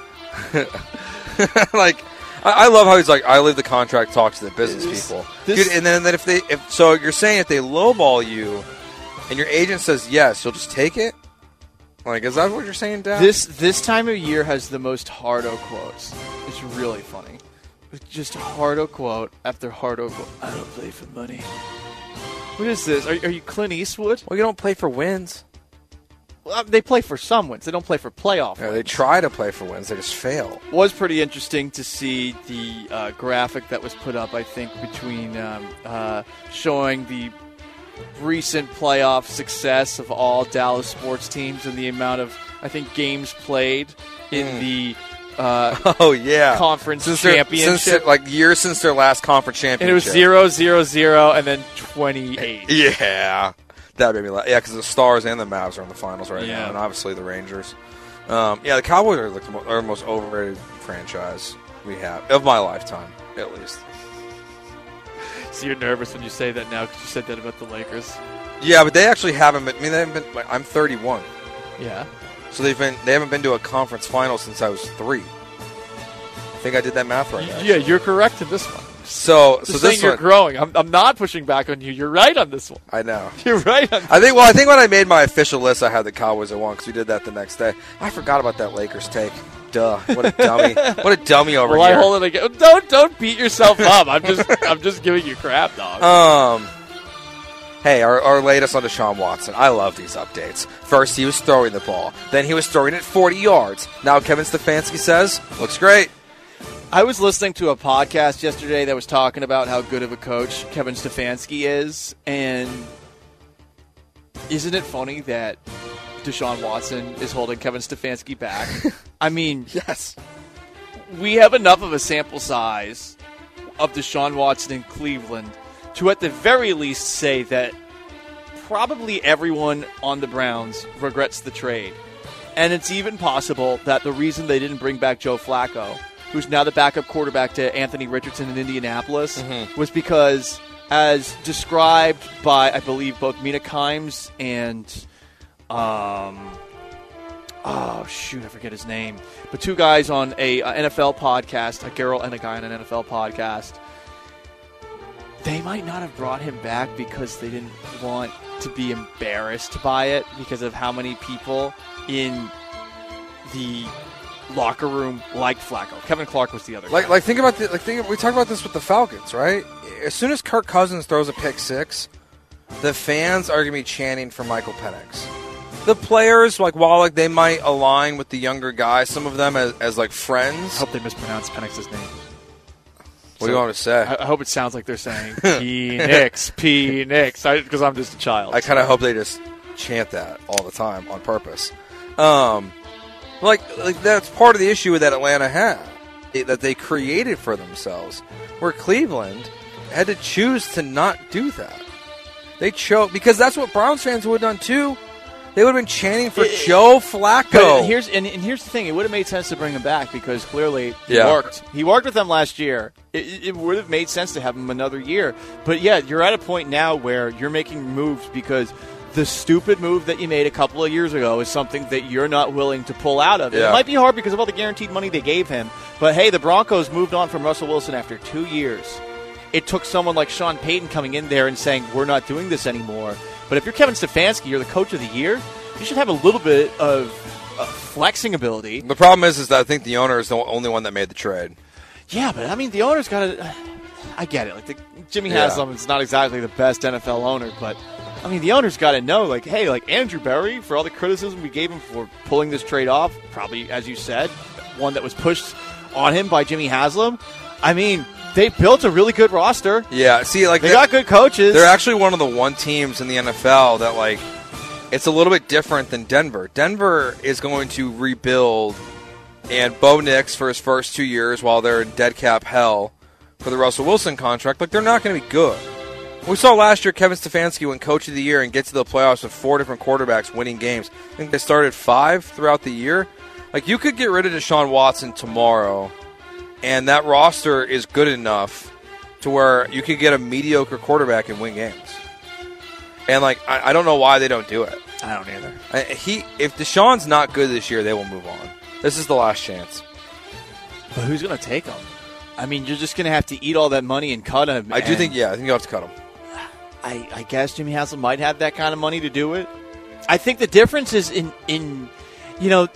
Speaker 7: like, I, I love how he's like, I leave the contract, talk to the business
Speaker 8: This-
Speaker 7: people.
Speaker 8: this-
Speaker 7: Dude, and then, then if they, if so you're saying if they lowball you and your agent says yes, you'll just take it? Like, is that what you're saying, Dak?
Speaker 8: This this time of year has the most hardo quotes. It's really funny. It's just hardo quote after hardo quote. I don't play for money. What is this? Are, are you Clint Eastwood?
Speaker 7: Well, you don't play for wins.
Speaker 8: Well, they play for some wins. They don't play for playoff
Speaker 7: Yeah,
Speaker 8: wins.
Speaker 7: they try to play for wins. They just fail.
Speaker 8: Was pretty interesting to see the uh, graphic that was put up, I think, between um, uh, showing the recent playoff success of all Dallas sports teams and the amount of, I think, games played in
Speaker 7: Mm.
Speaker 8: the uh,
Speaker 7: Oh, yeah.
Speaker 8: conference
Speaker 7: Since their-
Speaker 8: championship.
Speaker 7: Since their- like, years since their last conference championship.
Speaker 8: And it was zero, zero, zero, and then twenty-eight.
Speaker 7: Yeah. That made me laugh. Yeah, because the Stars and the Mavs are in the finals right
Speaker 8: Yeah.
Speaker 7: now, and obviously the Rangers. Um, yeah, the Cowboys are like the mo- are the most overrated franchise we have, of my lifetime, at least.
Speaker 8: So you're nervous when you say that now because you said that about the Lakers.
Speaker 7: Yeah, but they actually haven't been. I mean, they haven't been. Like, I'm thirty-one,
Speaker 8: Yeah.
Speaker 7: so they've been. They haven't been to a conference final since I was three. I think I did that math right. actually.
Speaker 8: Yeah, you're correct in this one.
Speaker 7: So,
Speaker 8: Just
Speaker 7: so
Speaker 8: saying
Speaker 7: this
Speaker 8: you're
Speaker 7: one,
Speaker 8: growing. I'm, I'm not pushing back on you. You're right on this one.
Speaker 7: I know.
Speaker 8: You're right on this
Speaker 7: I think. Well, I think when I made my official list, I had the Cowboys at one because we did that the next day. I forgot about that Lakers take. Duh! What a dummy! What a dummy over
Speaker 8: Well,
Speaker 7: here.
Speaker 8: I hold it again. Don't don't beat yourself up. I'm just I'm just giving you crap, dog.
Speaker 7: Um. Hey, our, our latest on Deshaun Watson. I love these updates. First, he was throwing the ball. Then he was throwing it forty yards. Now Kevin Stefanski says, looks great.
Speaker 8: I was listening to a podcast yesterday that was talking about how good of a coach Kevin Stefanski is, and isn't it funny that Deshaun Watson is holding Kevin Stefanski back? I mean,
Speaker 7: Yes.
Speaker 8: we have enough of a sample size of Deshaun Watson in Cleveland to at the very least say that probably everyone on the Browns regrets the trade. And it's even possible that the reason they didn't bring back Joe Flacco, who's now the backup quarterback to Anthony Richardson in Indianapolis, mm-hmm. was because, as described by, I believe, both Mina Kimes and, um, oh, shoot, I forget his name, but two guys on a, a N F L podcast, a girl and a guy on an N F L podcast, they might not have brought him back because they didn't want to be embarrassed by it because of how many people in the locker room liked Flacco. Kevin Clark was the other
Speaker 7: like,
Speaker 8: guy.
Speaker 7: Like, think about the, like, think, we talked about this with the Falcons, right? As soon as Kirk Cousins throws a pick six, the fans are going to be chanting for Michael Penix. The players, like, while like they might align with the younger guys, some of them as, as like friends.
Speaker 8: I hope they mispronounced Penix's name.
Speaker 7: What so, do you want to say?
Speaker 8: I, I hope it sounds like they're saying P-Nix, P-Nix, because I'm just a child.
Speaker 7: I kind of hope they just chant that all the time on purpose. Um, like, like that's part of the issue that Atlanta had, it, that they created for themselves, where Cleveland had to choose to not do that. They chose because that's what Browns fans would have done too. They would have been chanting for it, Joe Flacco.
Speaker 8: But here's and, and here's the thing: it would have made sense to bring him back because clearly he
Speaker 7: yeah.
Speaker 8: worked. He worked with them last year. It, it would have made sense to have him another year. But yeah, you're at a point now where you're making moves because the stupid move that you made a couple of years ago is something that you're not willing to pull out of.
Speaker 7: Yeah.
Speaker 8: It might be hard because of all the guaranteed money they gave him. But hey, the Broncos moved on from Russell Wilson after two years. It took someone like Sean Payton coming in there and saying, we're not doing this anymore. But if you're Kevin Stefanski, you're the coach of the year, you should have a little bit of uh, flexing ability.
Speaker 7: The problem is, is that I think the owner is the only one that made the trade.
Speaker 8: Yeah, but I mean, the owner's got to. Uh, I get it. Like the, Jimmy
Speaker 7: yeah.
Speaker 8: Haslam is not exactly the best N F L owner, but I mean, the owner's got to know, like, hey, like Andrew Berry, for all the criticism we gave him for pulling this trade off, probably, as you said, one that was pushed on him by Jimmy Haslam. I mean, they built a really good roster.
Speaker 7: Yeah, see, like
Speaker 8: they got good coaches.
Speaker 7: They're actually one of the one teams in the N F L that, like, it's a little bit different than Denver. Denver is going to rebuild, and Bo Nix for his first two years while they're in dead cap hell for the Russell Wilson contract, like, they're not going to be good. We saw last year Kevin Stefanski win Coach of the Year and get to the playoffs with four different quarterbacks winning games. I think they started five throughout the year. Like, you could get rid of Deshaun Watson tomorrow, and that roster is good enough to where you could get a mediocre quarterback and win games. And, like, I, I don't know why they don't do it.
Speaker 8: I don't either.
Speaker 7: I, he, if Deshaun's not good this year, they will move on. This is the last chance.
Speaker 8: But who's going to take him? I mean, you're just going to have to eat all that money and cut him.
Speaker 7: I do think, yeah, I think you have to cut him.
Speaker 8: I, I guess Jimmy Haslam might have that kind of money to do it. I think the difference is in, in you know,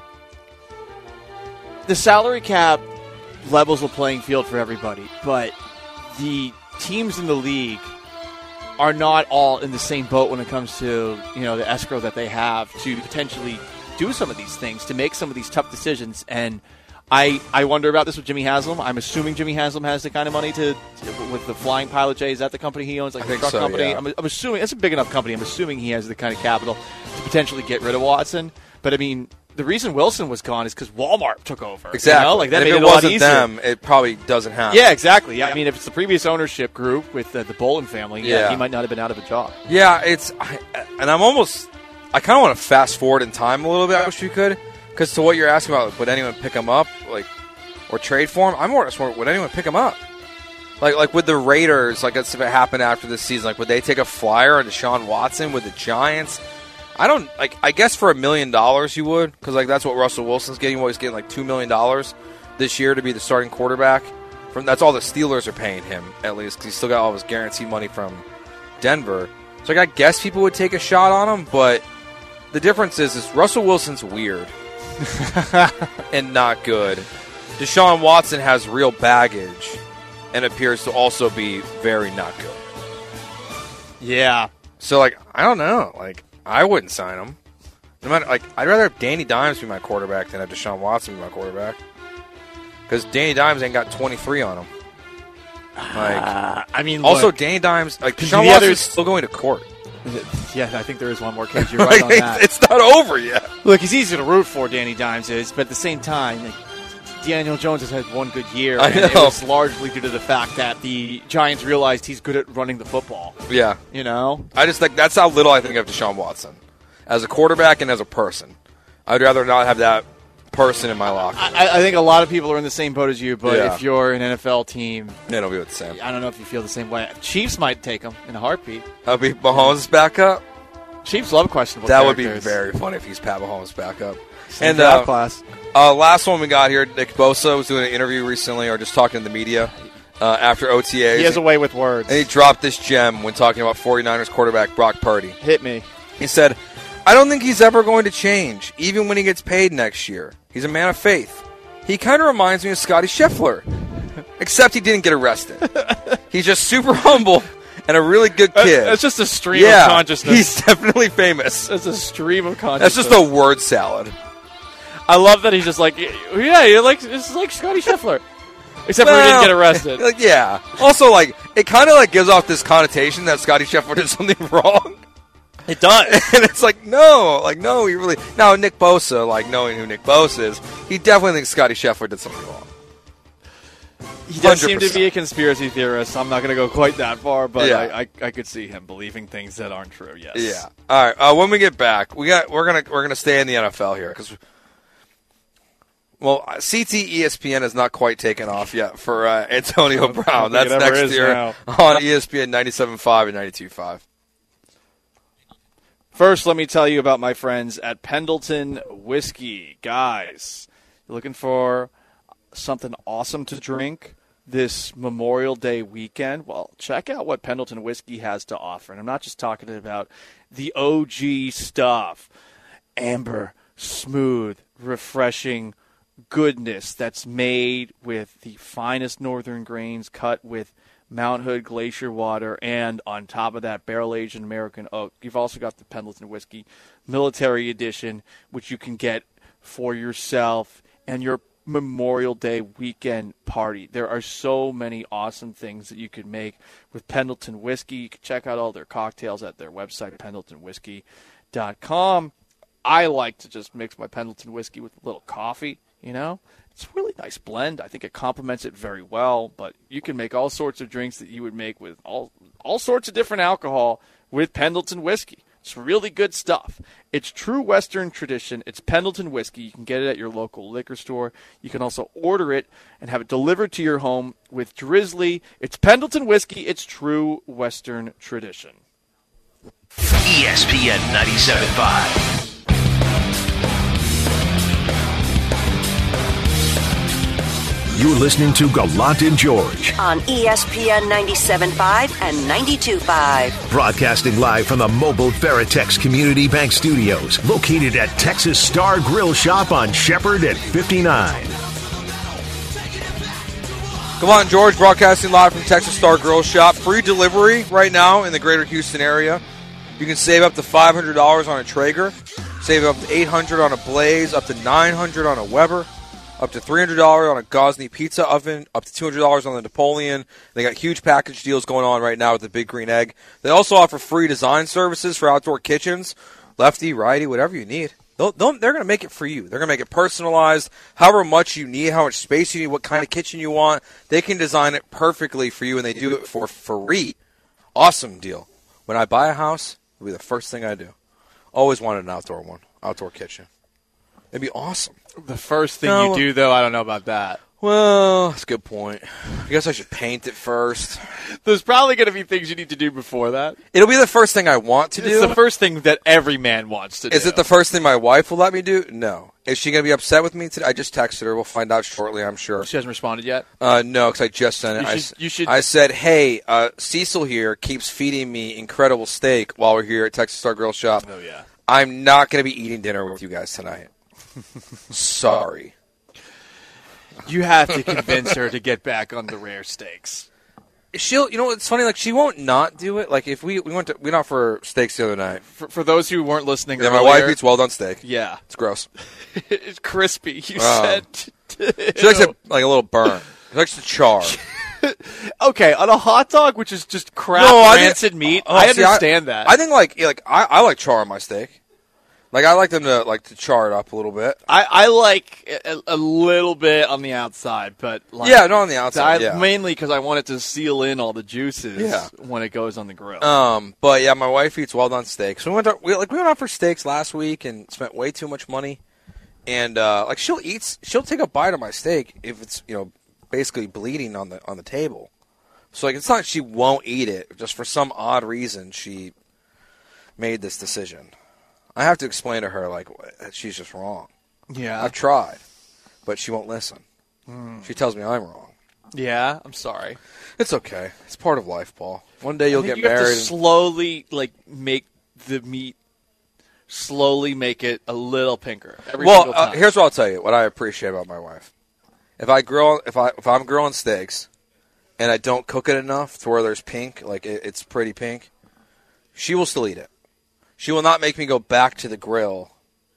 Speaker 8: the salary cap levels the playing field for everybody, but the teams in the league are not all in the same boat when it comes to, you know, the escrow that they have to potentially do some of these things, to make some of these tough decisions. And I, I wonder about this with Jimmy Haslam. I'm assuming Jimmy Haslam has the kind of money to, to with the Flying Pilot J. Is that the company he owns, like
Speaker 7: I
Speaker 8: the
Speaker 7: think
Speaker 8: truck
Speaker 7: so,
Speaker 8: company?
Speaker 7: yeah.
Speaker 8: I'm, I'm assuming it's a big enough company. I'm assuming he has the kind of capital to potentially get rid of Watson. But I mean, the reason Wilson was gone is because Walmart took over.
Speaker 7: Exactly.
Speaker 8: You know? Like that
Speaker 7: and
Speaker 8: made
Speaker 7: if
Speaker 8: it,
Speaker 7: it
Speaker 8: a lot
Speaker 7: wasn't
Speaker 8: easier.
Speaker 7: them, it probably doesn't happen.
Speaker 8: Yeah, exactly. Yeah, I mean, if it's the previous ownership group with uh, the Bolin family, yeah,
Speaker 7: Yeah.
Speaker 8: he might not have been out of a job.
Speaker 7: Yeah, it's, I, and I'm almost, I kind of want to fast forward in time a little bit. I wish we could, because to what you're asking about, would anyone pick him up, like, or trade for him? I'm more just wondering, would anyone pick him up? Like, like with the Raiders, like that's if it happened after this season, like would they take a flyer on Deshaun Watson with the Giants? I don't, like, I guess for a million dollars you would, because like that's what Russell Wilson's getting. Well, he's getting like two million dollars this year to be the starting quarterback. From that's all the Steelers are paying him, at least, because he's still got all his guaranteed money from Denver. So like, I guess people would take a shot on him, but the difference is, is Russell Wilson's weird and not good. Deshaun Watson has real baggage and appears to also be very not good.
Speaker 8: Yeah.
Speaker 7: So, like, I don't know. Like, I wouldn't sign him. No matter, like, I'd rather have Danny Dimes be my quarterback than have Deshaun Watson be my quarterback. Because Danny Dimes ain't got twenty-three on him. Like,
Speaker 8: uh, I mean,
Speaker 7: also
Speaker 8: look,
Speaker 7: Danny Dimes, like, Deshaun
Speaker 8: the
Speaker 7: Watson's
Speaker 8: others-
Speaker 7: still going to court.
Speaker 8: Yeah, I think there is one more case. You're right on
Speaker 7: Like,
Speaker 8: that.
Speaker 7: it's not over yet.
Speaker 8: Look, he's easy to root for, Danny Dimes is, but at the same time, like, Daniel Jones has had one good year,
Speaker 7: I
Speaker 8: and it
Speaker 7: know.
Speaker 8: was largely due to the fact that the Giants realized he's good at running the football.
Speaker 7: Yeah.
Speaker 8: You know?
Speaker 7: I just think that's how little I think of Deshaun Watson. As a quarterback and as a person. I'd rather not have that person in my locker room.
Speaker 8: I, I think a lot of people are in the same boat as you, but
Speaker 7: Yeah.
Speaker 8: if you're an N F L team,
Speaker 7: It'll be the same.
Speaker 8: I don't know if you feel the same way. Chiefs might take him in a heartbeat.
Speaker 7: That'll be Mahomes' backup.
Speaker 8: Chiefs love questionable
Speaker 7: That would be
Speaker 8: characters.
Speaker 7: very funny if he's Pat Mahomes' backup.
Speaker 8: Same
Speaker 7: And
Speaker 8: draft
Speaker 7: uh,
Speaker 8: class.
Speaker 7: uh, last one we got here, Nick Bosa was doing an interview recently, or just talking to the media uh, after O T As.
Speaker 8: He has a way with words.
Speaker 7: And he dropped this gem when talking about 49ers quarterback Brock Purdy.
Speaker 8: Hit me.
Speaker 7: He said, I don't think he's ever going to change, even when he gets paid next year. He's a man of faith. He kind of reminds me of Scotty Scheffler, except he didn't get arrested. He's just super humble and a really good kid.
Speaker 8: That's just a stream
Speaker 7: yeah,
Speaker 8: of consciousness.
Speaker 7: He's definitely famous.
Speaker 8: That's a stream of consciousness.
Speaker 7: That's just a word salad.
Speaker 8: I love that he's just like, yeah, you're like, it's like Scotty Scheffler. Except for he didn't get arrested.
Speaker 7: Like, yeah. Also, like, it kind of like gives off this connotation that Scotty Scheffler did something wrong.
Speaker 8: It does.
Speaker 7: And it's like, no, like, no, he really. Now, Nick Bosa, like, knowing who Nick Bosa is, he definitely thinks Scotty Scheffler did something wrong.
Speaker 8: He does seem
Speaker 7: one hundred
Speaker 8: to
Speaker 7: percent.
Speaker 8: be a conspiracy theorist. I'm not going to go quite that far, but
Speaker 7: Yeah.
Speaker 8: I, I, I could see him believing things that aren't true. Yes.
Speaker 7: Yeah. All right. Uh, when we get back, we got we're gonna we're gonna stay in the N F L here because, well, C T E S P N has not quite taken off yet for uh, Antonio Brown.
Speaker 8: think
Speaker 7: That's
Speaker 8: it ever
Speaker 7: next
Speaker 8: is
Speaker 7: year
Speaker 8: now.
Speaker 7: on E S P N ninety-seven point five and ninety-two point five.
Speaker 8: First, let me tell you about my friends at Pendleton Whiskey. Guys, you're looking for something awesome to drink this Memorial Day weekend? Well, check out what Pendleton Whiskey has to offer. And I'm not just talking about the O G stuff. Amber, smooth, refreshing goodness that's made with the finest northern grains cut with Mount Hood Glacier water, and on top of that, barrel-aged American oak. You've also got the Pendleton Whiskey Military Edition, which you can get for yourself and your Memorial Day weekend party. There are so many awesome things that you can make with Pendleton Whiskey. You can check out all their cocktails at their website, pendleton whiskey dot com. I like to just mix my Pendleton Whiskey with a little coffee, you know? It's a really nice blend. I think it complements it very well, but you can make all sorts of drinks that you would make with all all sorts of different alcohol with Pendleton Whiskey. It's really good stuff. It's true Western tradition. It's Pendleton Whiskey. You can get it at your local liquor store. You can also order it and have it delivered to your home with Drizzly. It's Pendleton Whiskey. It's true Western tradition.
Speaker 3: E S P N ninety-seven point five. You're listening to Gallant and George,
Speaker 5: On E S P N ninety-seven point five and ninety-two point five.
Speaker 3: broadcasting live from the mobile Veritex Community Bank Studios, located at Texas Star Grill Shop on Shepherd at fifty-nine.
Speaker 7: Come on, George, broadcasting live from Texas Star Grill Shop. Free delivery right now in the greater Houston area. You can save up to five hundred dollars on a Traeger, save up to eight hundred dollars on a Blaze, up to nine hundred dollars on a Weber, up to three hundred dollars on a Gosney pizza oven, up to two hundred dollars on the Napoleon. They got huge package deals going on right now with the Big Green Egg. They also offer free design services for outdoor kitchens, lefty, righty, whatever you need. They'll, they'll, they're going to make it for you. They're going to make it personalized, however much you need, how much space you need, what kind of kitchen you want. They can design it perfectly for you, and they do it for free. Awesome deal. When I buy a house, it'll be the first thing I do. Always wanted an outdoor one, outdoor kitchen. It'd be awesome.
Speaker 8: The first thing
Speaker 7: No.
Speaker 8: you do, though, I don't know about that.
Speaker 7: Well, that's a good point. I guess I should paint it first.
Speaker 8: There's probably going to be things you need to do before that.
Speaker 7: It'll be the first thing I want to
Speaker 8: It's
Speaker 7: do.
Speaker 8: the first thing that every man wants to do.
Speaker 7: Is it the first thing my wife will let me do? No. Is she going to be upset with me today? I just texted her. We'll find out shortly, I'm sure.
Speaker 8: She hasn't responded yet?
Speaker 7: Uh, no, because I just sent it.
Speaker 8: You
Speaker 7: I,
Speaker 8: should- you should-
Speaker 7: I said, hey, uh, Cecil here keeps feeding me incredible steak while we're here at Texas Star Grill Shop.
Speaker 8: Oh, yeah.
Speaker 7: I'm not going to be eating dinner with you guys tonight. Sorry.
Speaker 8: You have to convince her to get back on the rare steaks.
Speaker 7: She'll, you know, it's funny. Like she won't not do it. Like if we we went to we went out for steaks the other night.
Speaker 8: For, for those who weren't listening,
Speaker 7: Yeah, my
Speaker 8: earlier,
Speaker 7: wife eats well done steak.
Speaker 8: Yeah,
Speaker 7: It's gross.
Speaker 8: it's crispy. You
Speaker 7: Oh.
Speaker 8: said
Speaker 7: She likes it like a little burn. She likes the char.
Speaker 8: okay on a hot dog, which is just crap
Speaker 7: No, I think-
Speaker 8: rancid meat.
Speaker 7: Oh,
Speaker 8: I
Speaker 7: see,
Speaker 8: understand that.
Speaker 7: I think like yeah, like I, I like char on my steak. Like I like them to like to char it up a little bit.
Speaker 8: I, I like a, a little bit on the outside, but like,
Speaker 7: yeah, not on the outside.
Speaker 8: I,
Speaker 7: yeah.
Speaker 8: Mainly because I want it to seal in all the juices
Speaker 7: Yeah.
Speaker 8: when it goes on the grill.
Speaker 7: Um, but yeah, my wife eats well done steaks. We went to, we, like we went out for steaks last week and spent way too much money. And uh, like she'll eat, she'll take a bite of my steak if it's you know basically bleeding on the on the table. So like it's not like she won't eat it. Just for some odd reason, she made this decision. I have to explain to her, like, she's just wrong.
Speaker 8: Yeah.
Speaker 7: I've tried, but she won't listen.
Speaker 8: Mm.
Speaker 7: She tells me I'm wrong.
Speaker 8: Yeah, I'm sorry.
Speaker 7: It's okay. It's part of life, Paul. One day you'll
Speaker 8: I think
Speaker 7: get
Speaker 8: you
Speaker 7: married.
Speaker 8: Have to
Speaker 7: and...
Speaker 8: slowly, like, make the meat, slowly make it a little pinker. Every
Speaker 7: well,
Speaker 8: single time.
Speaker 7: Uh, here's what I'll tell you, what I appreciate about my wife. If I grill, if, I, if I'm grilling steaks and I don't cook it enough to where there's pink, like it, it's pretty pink, she will still eat it. She will not make me go back to the grill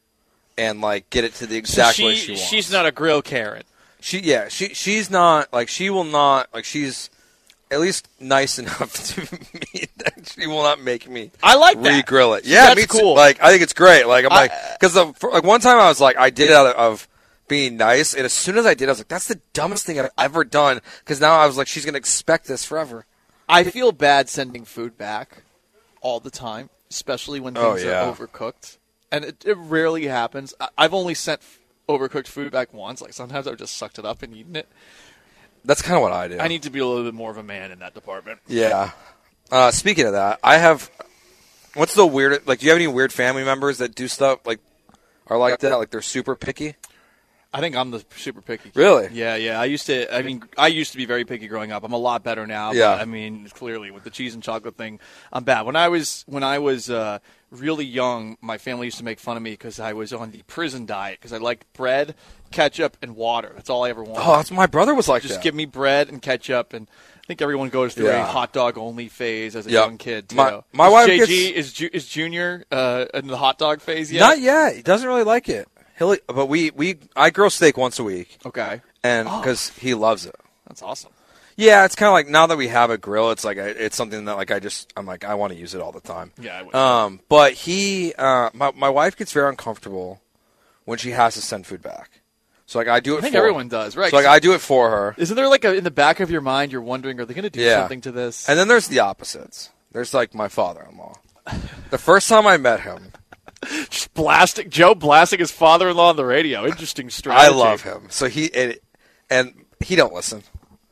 Speaker 7: and like get it to the exact
Speaker 8: so she,
Speaker 7: way she wants.
Speaker 8: She's not a grill Karen.
Speaker 7: She yeah, she she's not like she will not like she's at least nice enough to me that she will not make me
Speaker 8: I like that.
Speaker 7: re-grill it. Yeah,
Speaker 8: That's
Speaker 7: me too.
Speaker 8: cool.
Speaker 7: Like I think it's great. Like I'm
Speaker 8: I,
Speaker 7: like because like one time I was like I did it out of, of being nice, and as soon as I did, I was like, that's the dumbest thing I've ever done. Because now I was like, she's gonna expect this forever.
Speaker 8: I feel bad sending food back all the time, especially when things
Speaker 7: Oh, yeah.
Speaker 8: are overcooked. And it, it rarely happens. I, I've only sent f- overcooked food back once. Like sometimes I've just sucked it up and eaten it.
Speaker 7: That's kind of what I do.
Speaker 8: I need to be a little bit more of a man in that department.
Speaker 7: Yeah. Uh, speaking of that, I have. What's the weird? Like, do you have any weird family members that do stuff like are like that? Like they're super picky.
Speaker 8: I think I'm the super picky kid.
Speaker 7: Really?
Speaker 8: Yeah, yeah. I used to. I mean, I used to be very picky growing up. I'm a lot better now.
Speaker 7: Yeah.
Speaker 8: But, I mean, clearly with the cheese and chocolate thing, I'm bad. When I was when I was uh, really young, my family used to make fun of me because I was on the prison diet because I liked bread, ketchup, and water. That's all I ever wanted.
Speaker 7: Oh, that's my brother was like
Speaker 8: Just
Speaker 7: that.
Speaker 8: give me bread and ketchup, and I think everyone goes through
Speaker 7: Yeah.
Speaker 8: a hot dog only phase as a
Speaker 7: Yep.
Speaker 8: young kid too.
Speaker 7: My- my
Speaker 8: is
Speaker 7: wife
Speaker 8: J G
Speaker 7: gets-
Speaker 8: is Ju- is Junior uh, in the hot dog phase yet?
Speaker 7: Not yet. He doesn't really like it. He'll, but we, we I grill steak once a week,
Speaker 8: Okay,
Speaker 7: and
Speaker 8: Oh.
Speaker 7: because he loves it.
Speaker 8: that's awesome.
Speaker 7: Yeah, it's kind of like now that we have a grill, it's like I, it's something that like I just I'm like I want to use it all the time.
Speaker 8: Yeah, I would.
Speaker 7: Um, but he, uh, my my wife gets very uncomfortable when she has to send food back. So like I do it.
Speaker 8: I think
Speaker 7: for
Speaker 8: everyone
Speaker 7: her.
Speaker 8: does, right?
Speaker 7: So like I do it for her.
Speaker 8: Isn't there like a, in the back of your mind you're wondering, are they going to do
Speaker 7: Yeah.
Speaker 8: something to this?
Speaker 7: And then there's the opposites. There's like my father-in-law. The first time I met him,
Speaker 8: Just blasting Joe blasting his father-in-law on the radio. Interesting
Speaker 7: I
Speaker 8: strategy.
Speaker 7: love him. So he and, and he don't listen.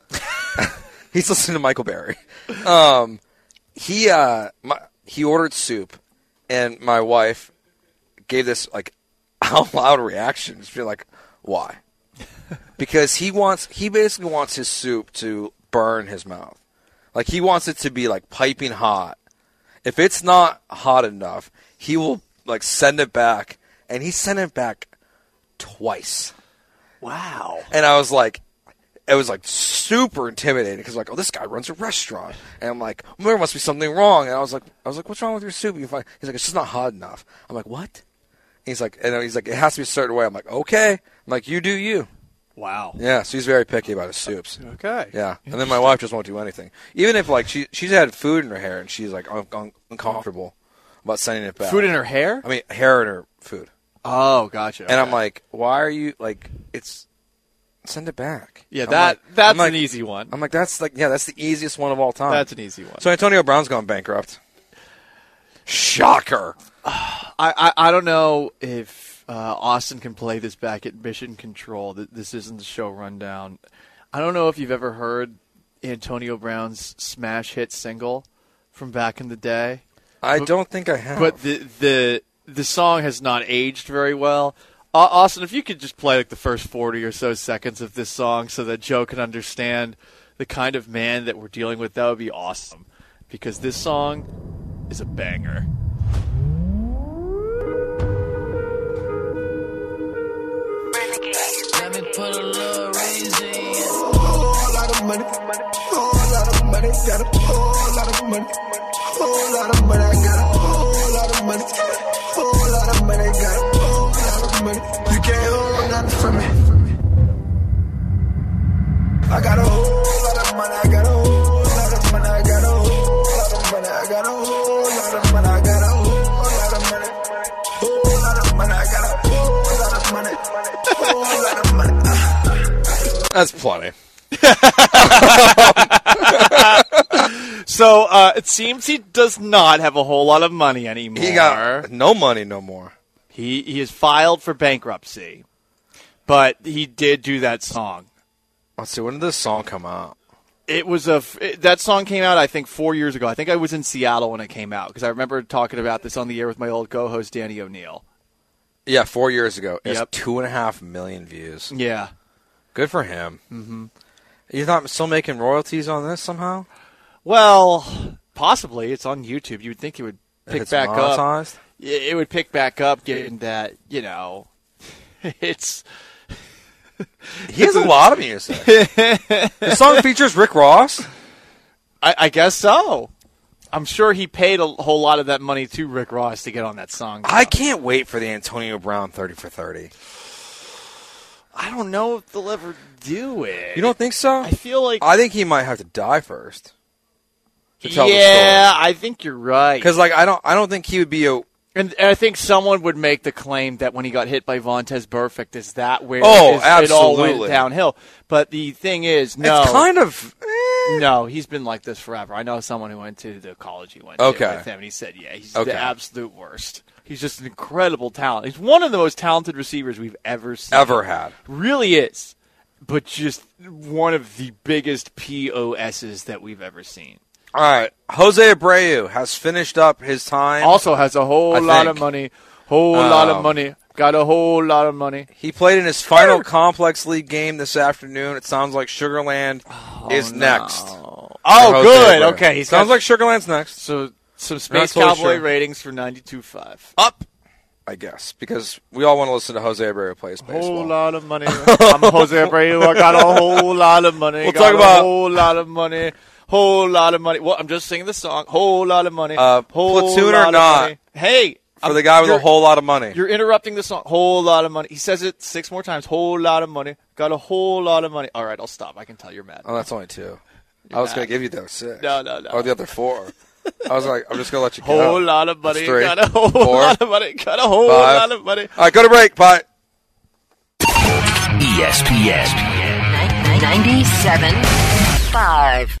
Speaker 7: He's listening to Michael Berry. Um, he uh, my, he ordered soup, and my wife gave this like out loud reaction. Just be like, why? Because he wants he basically wants his soup to burn his mouth. Like he wants it to be like piping hot. If it's not hot enough, he will like send it back, and he sent it back twice.
Speaker 8: Wow.
Speaker 7: And I was like, it was like super intimidating because like, oh, this guy runs a restaurant, and I'm like, well, there must be something wrong. And I was like, I was like, what's wrong with your soup? You find? He's like, it's just not hot enough. I'm like, what? And he's like, and he's like, it has to be a certain way. I'm like, okay. I'm like, you do you.
Speaker 8: Wow.
Speaker 7: Yeah. So he's very picky about his soups.
Speaker 8: Okay.
Speaker 7: Yeah. And then my wife just won't do anything, even if like she she's had food in her hair and she's like un- un- uncomfortable about sending it back.
Speaker 8: Food in her hair?
Speaker 7: I mean, hair in her food.
Speaker 8: Oh, gotcha.
Speaker 7: And I'm
Speaker 8: Okay.
Speaker 7: like, why are you like? It's send it back.
Speaker 8: yeah,
Speaker 7: I'm
Speaker 8: that
Speaker 7: like-
Speaker 8: that's
Speaker 7: I'm like-
Speaker 8: an easy one.
Speaker 7: I'm like, that's like, yeah, that's the easiest one of all time.
Speaker 8: That's an easy one.
Speaker 7: So Antonio Brown's gone bankrupt. Shocker.
Speaker 8: I, I, I don't know if uh, Austin can play this back at Mission Control. Th- This isn't the show rundown. I don't know if you've ever heard Antonio Brown's smash hit single from back in the day.
Speaker 7: I
Speaker 8: But-
Speaker 7: don't think I have.
Speaker 8: But the the the song has not aged very well. Uh, Austin, if you could just play like the first forty or so seconds of this song so that Joe can understand the kind of man that we're dealing with, that would be awesome. Because this song is a banger.
Speaker 9: Let me put a little raise in.
Speaker 6: Whole lot of money, whole lot of money, got a whole lot of money, whole lot of money, I got a whole lot of money, whole lot of money, got a whole lot of money. You can't hold nothing from me. I got a whole lot of money, I got a whole lot of money, I got a whole lot of money, I got a whole lot of money, I got a whole lot of money, whole lot
Speaker 7: That's plenty.
Speaker 8: So uh, it seems he does not have a whole lot of money anymore.
Speaker 7: He got no money no more.
Speaker 8: He he has filed for bankruptcy, but he did do that song.
Speaker 7: Let's see, when did this song come out?
Speaker 8: It was a it, that song came out I think four years ago. I think I was in Seattle when it came out because I remember talking about this on the air with my old co-host Danny O'Neill.
Speaker 7: Yeah, four years ago. It's
Speaker 8: Yep.
Speaker 7: two and a half million views.
Speaker 8: Yeah,
Speaker 7: Good for him. Mm-hmm. You're not still making royalties on this somehow?
Speaker 8: well, possibly it's on YouTube. You would think it would
Speaker 7: If
Speaker 8: pick
Speaker 7: it's
Speaker 8: back up.
Speaker 7: monetized?
Speaker 8: It would pick back up, given that you know it's.
Speaker 7: He has a lot of music. The song features Rick Ross.
Speaker 8: I, I guess so. I'm sure he paid a whole lot of that money to Rick Ross to get on that song.
Speaker 7: I can't wait for the Antonio Brown thirty for thirty.
Speaker 8: I don't know if they'll ever do it.
Speaker 7: You don't think so?
Speaker 8: I feel like
Speaker 7: I think he might have to die first to tell
Speaker 8: yeah, I think you're right.
Speaker 7: Because like I don't, I don't think he would be a.
Speaker 8: And, and I think someone would make the claim that when he got hit by Vontez Burfict, is that where
Speaker 7: Oh,
Speaker 8: is- it all went
Speaker 7: absolutely.
Speaker 8: downhill? But the thing is, no,
Speaker 7: It's kind of. eh.
Speaker 8: no, he's been like this forever. I know someone who went to the college he went to
Speaker 7: Okay.
Speaker 8: with him, and he said, yeah, he's
Speaker 7: Okay.
Speaker 8: the absolute worst. He's just an incredible talent. He's one of the most talented receivers we've ever seen.
Speaker 7: Ever had.
Speaker 8: Really is. But just one of the biggest P O S's that we've ever seen.
Speaker 7: All right, Jose Abreu has finished up his time.
Speaker 8: Also has a whole
Speaker 7: I
Speaker 8: lot
Speaker 7: think.
Speaker 8: of money. Whole lot of
Speaker 7: Um,
Speaker 8: money. Got a whole lot of money.
Speaker 7: He played in his final Complex League game this afternoon. It sounds like Sugarland is next.
Speaker 8: Oh,
Speaker 7: for Jose
Speaker 8: good.
Speaker 7: Abreu.
Speaker 8: Okay. He's
Speaker 7: Sounds
Speaker 8: got-
Speaker 7: like Sugarland's next.
Speaker 8: So some
Speaker 7: Not
Speaker 8: Space
Speaker 7: totally
Speaker 8: Cowboy
Speaker 7: sure.
Speaker 8: ratings for ninety-two point five.
Speaker 7: Up, I guess, because we all want to listen to Jose Abreu play
Speaker 8: Whole
Speaker 7: baseball.
Speaker 8: lot of money. I'm Jose Abreu. I got a whole lot of money.
Speaker 7: We'll
Speaker 8: got
Speaker 7: talk about-
Speaker 8: a whole lot of money. Whole lot of money. Well, I'm just singing the song. Whole lot of money.
Speaker 7: Uh,
Speaker 8: whole
Speaker 7: platoon or
Speaker 8: lot of
Speaker 7: not,
Speaker 8: money. Hey.
Speaker 7: For
Speaker 8: I'm-
Speaker 7: the guy with a
Speaker 8: you're-
Speaker 7: whole lot of money.
Speaker 8: You're interrupting the song. Whole lot of money. He says it six more times. Whole lot of money. Got a whole lot of money. All right, I'll stop. I can tell you're mad.
Speaker 7: Oh, that's only two. I was
Speaker 8: mad.
Speaker 7: going to give you those six.
Speaker 8: No, no, no.
Speaker 7: Or the other four. I was like, I'm just going to let you go.
Speaker 8: Whole lot of money.
Speaker 7: That's three.
Speaker 8: Got a whole
Speaker 7: Four.
Speaker 8: lot of money. Got a whole
Speaker 7: Five.
Speaker 8: lot of money.
Speaker 7: All right, go to break. Bye.
Speaker 3: E S P N.
Speaker 5: ninety-seven point five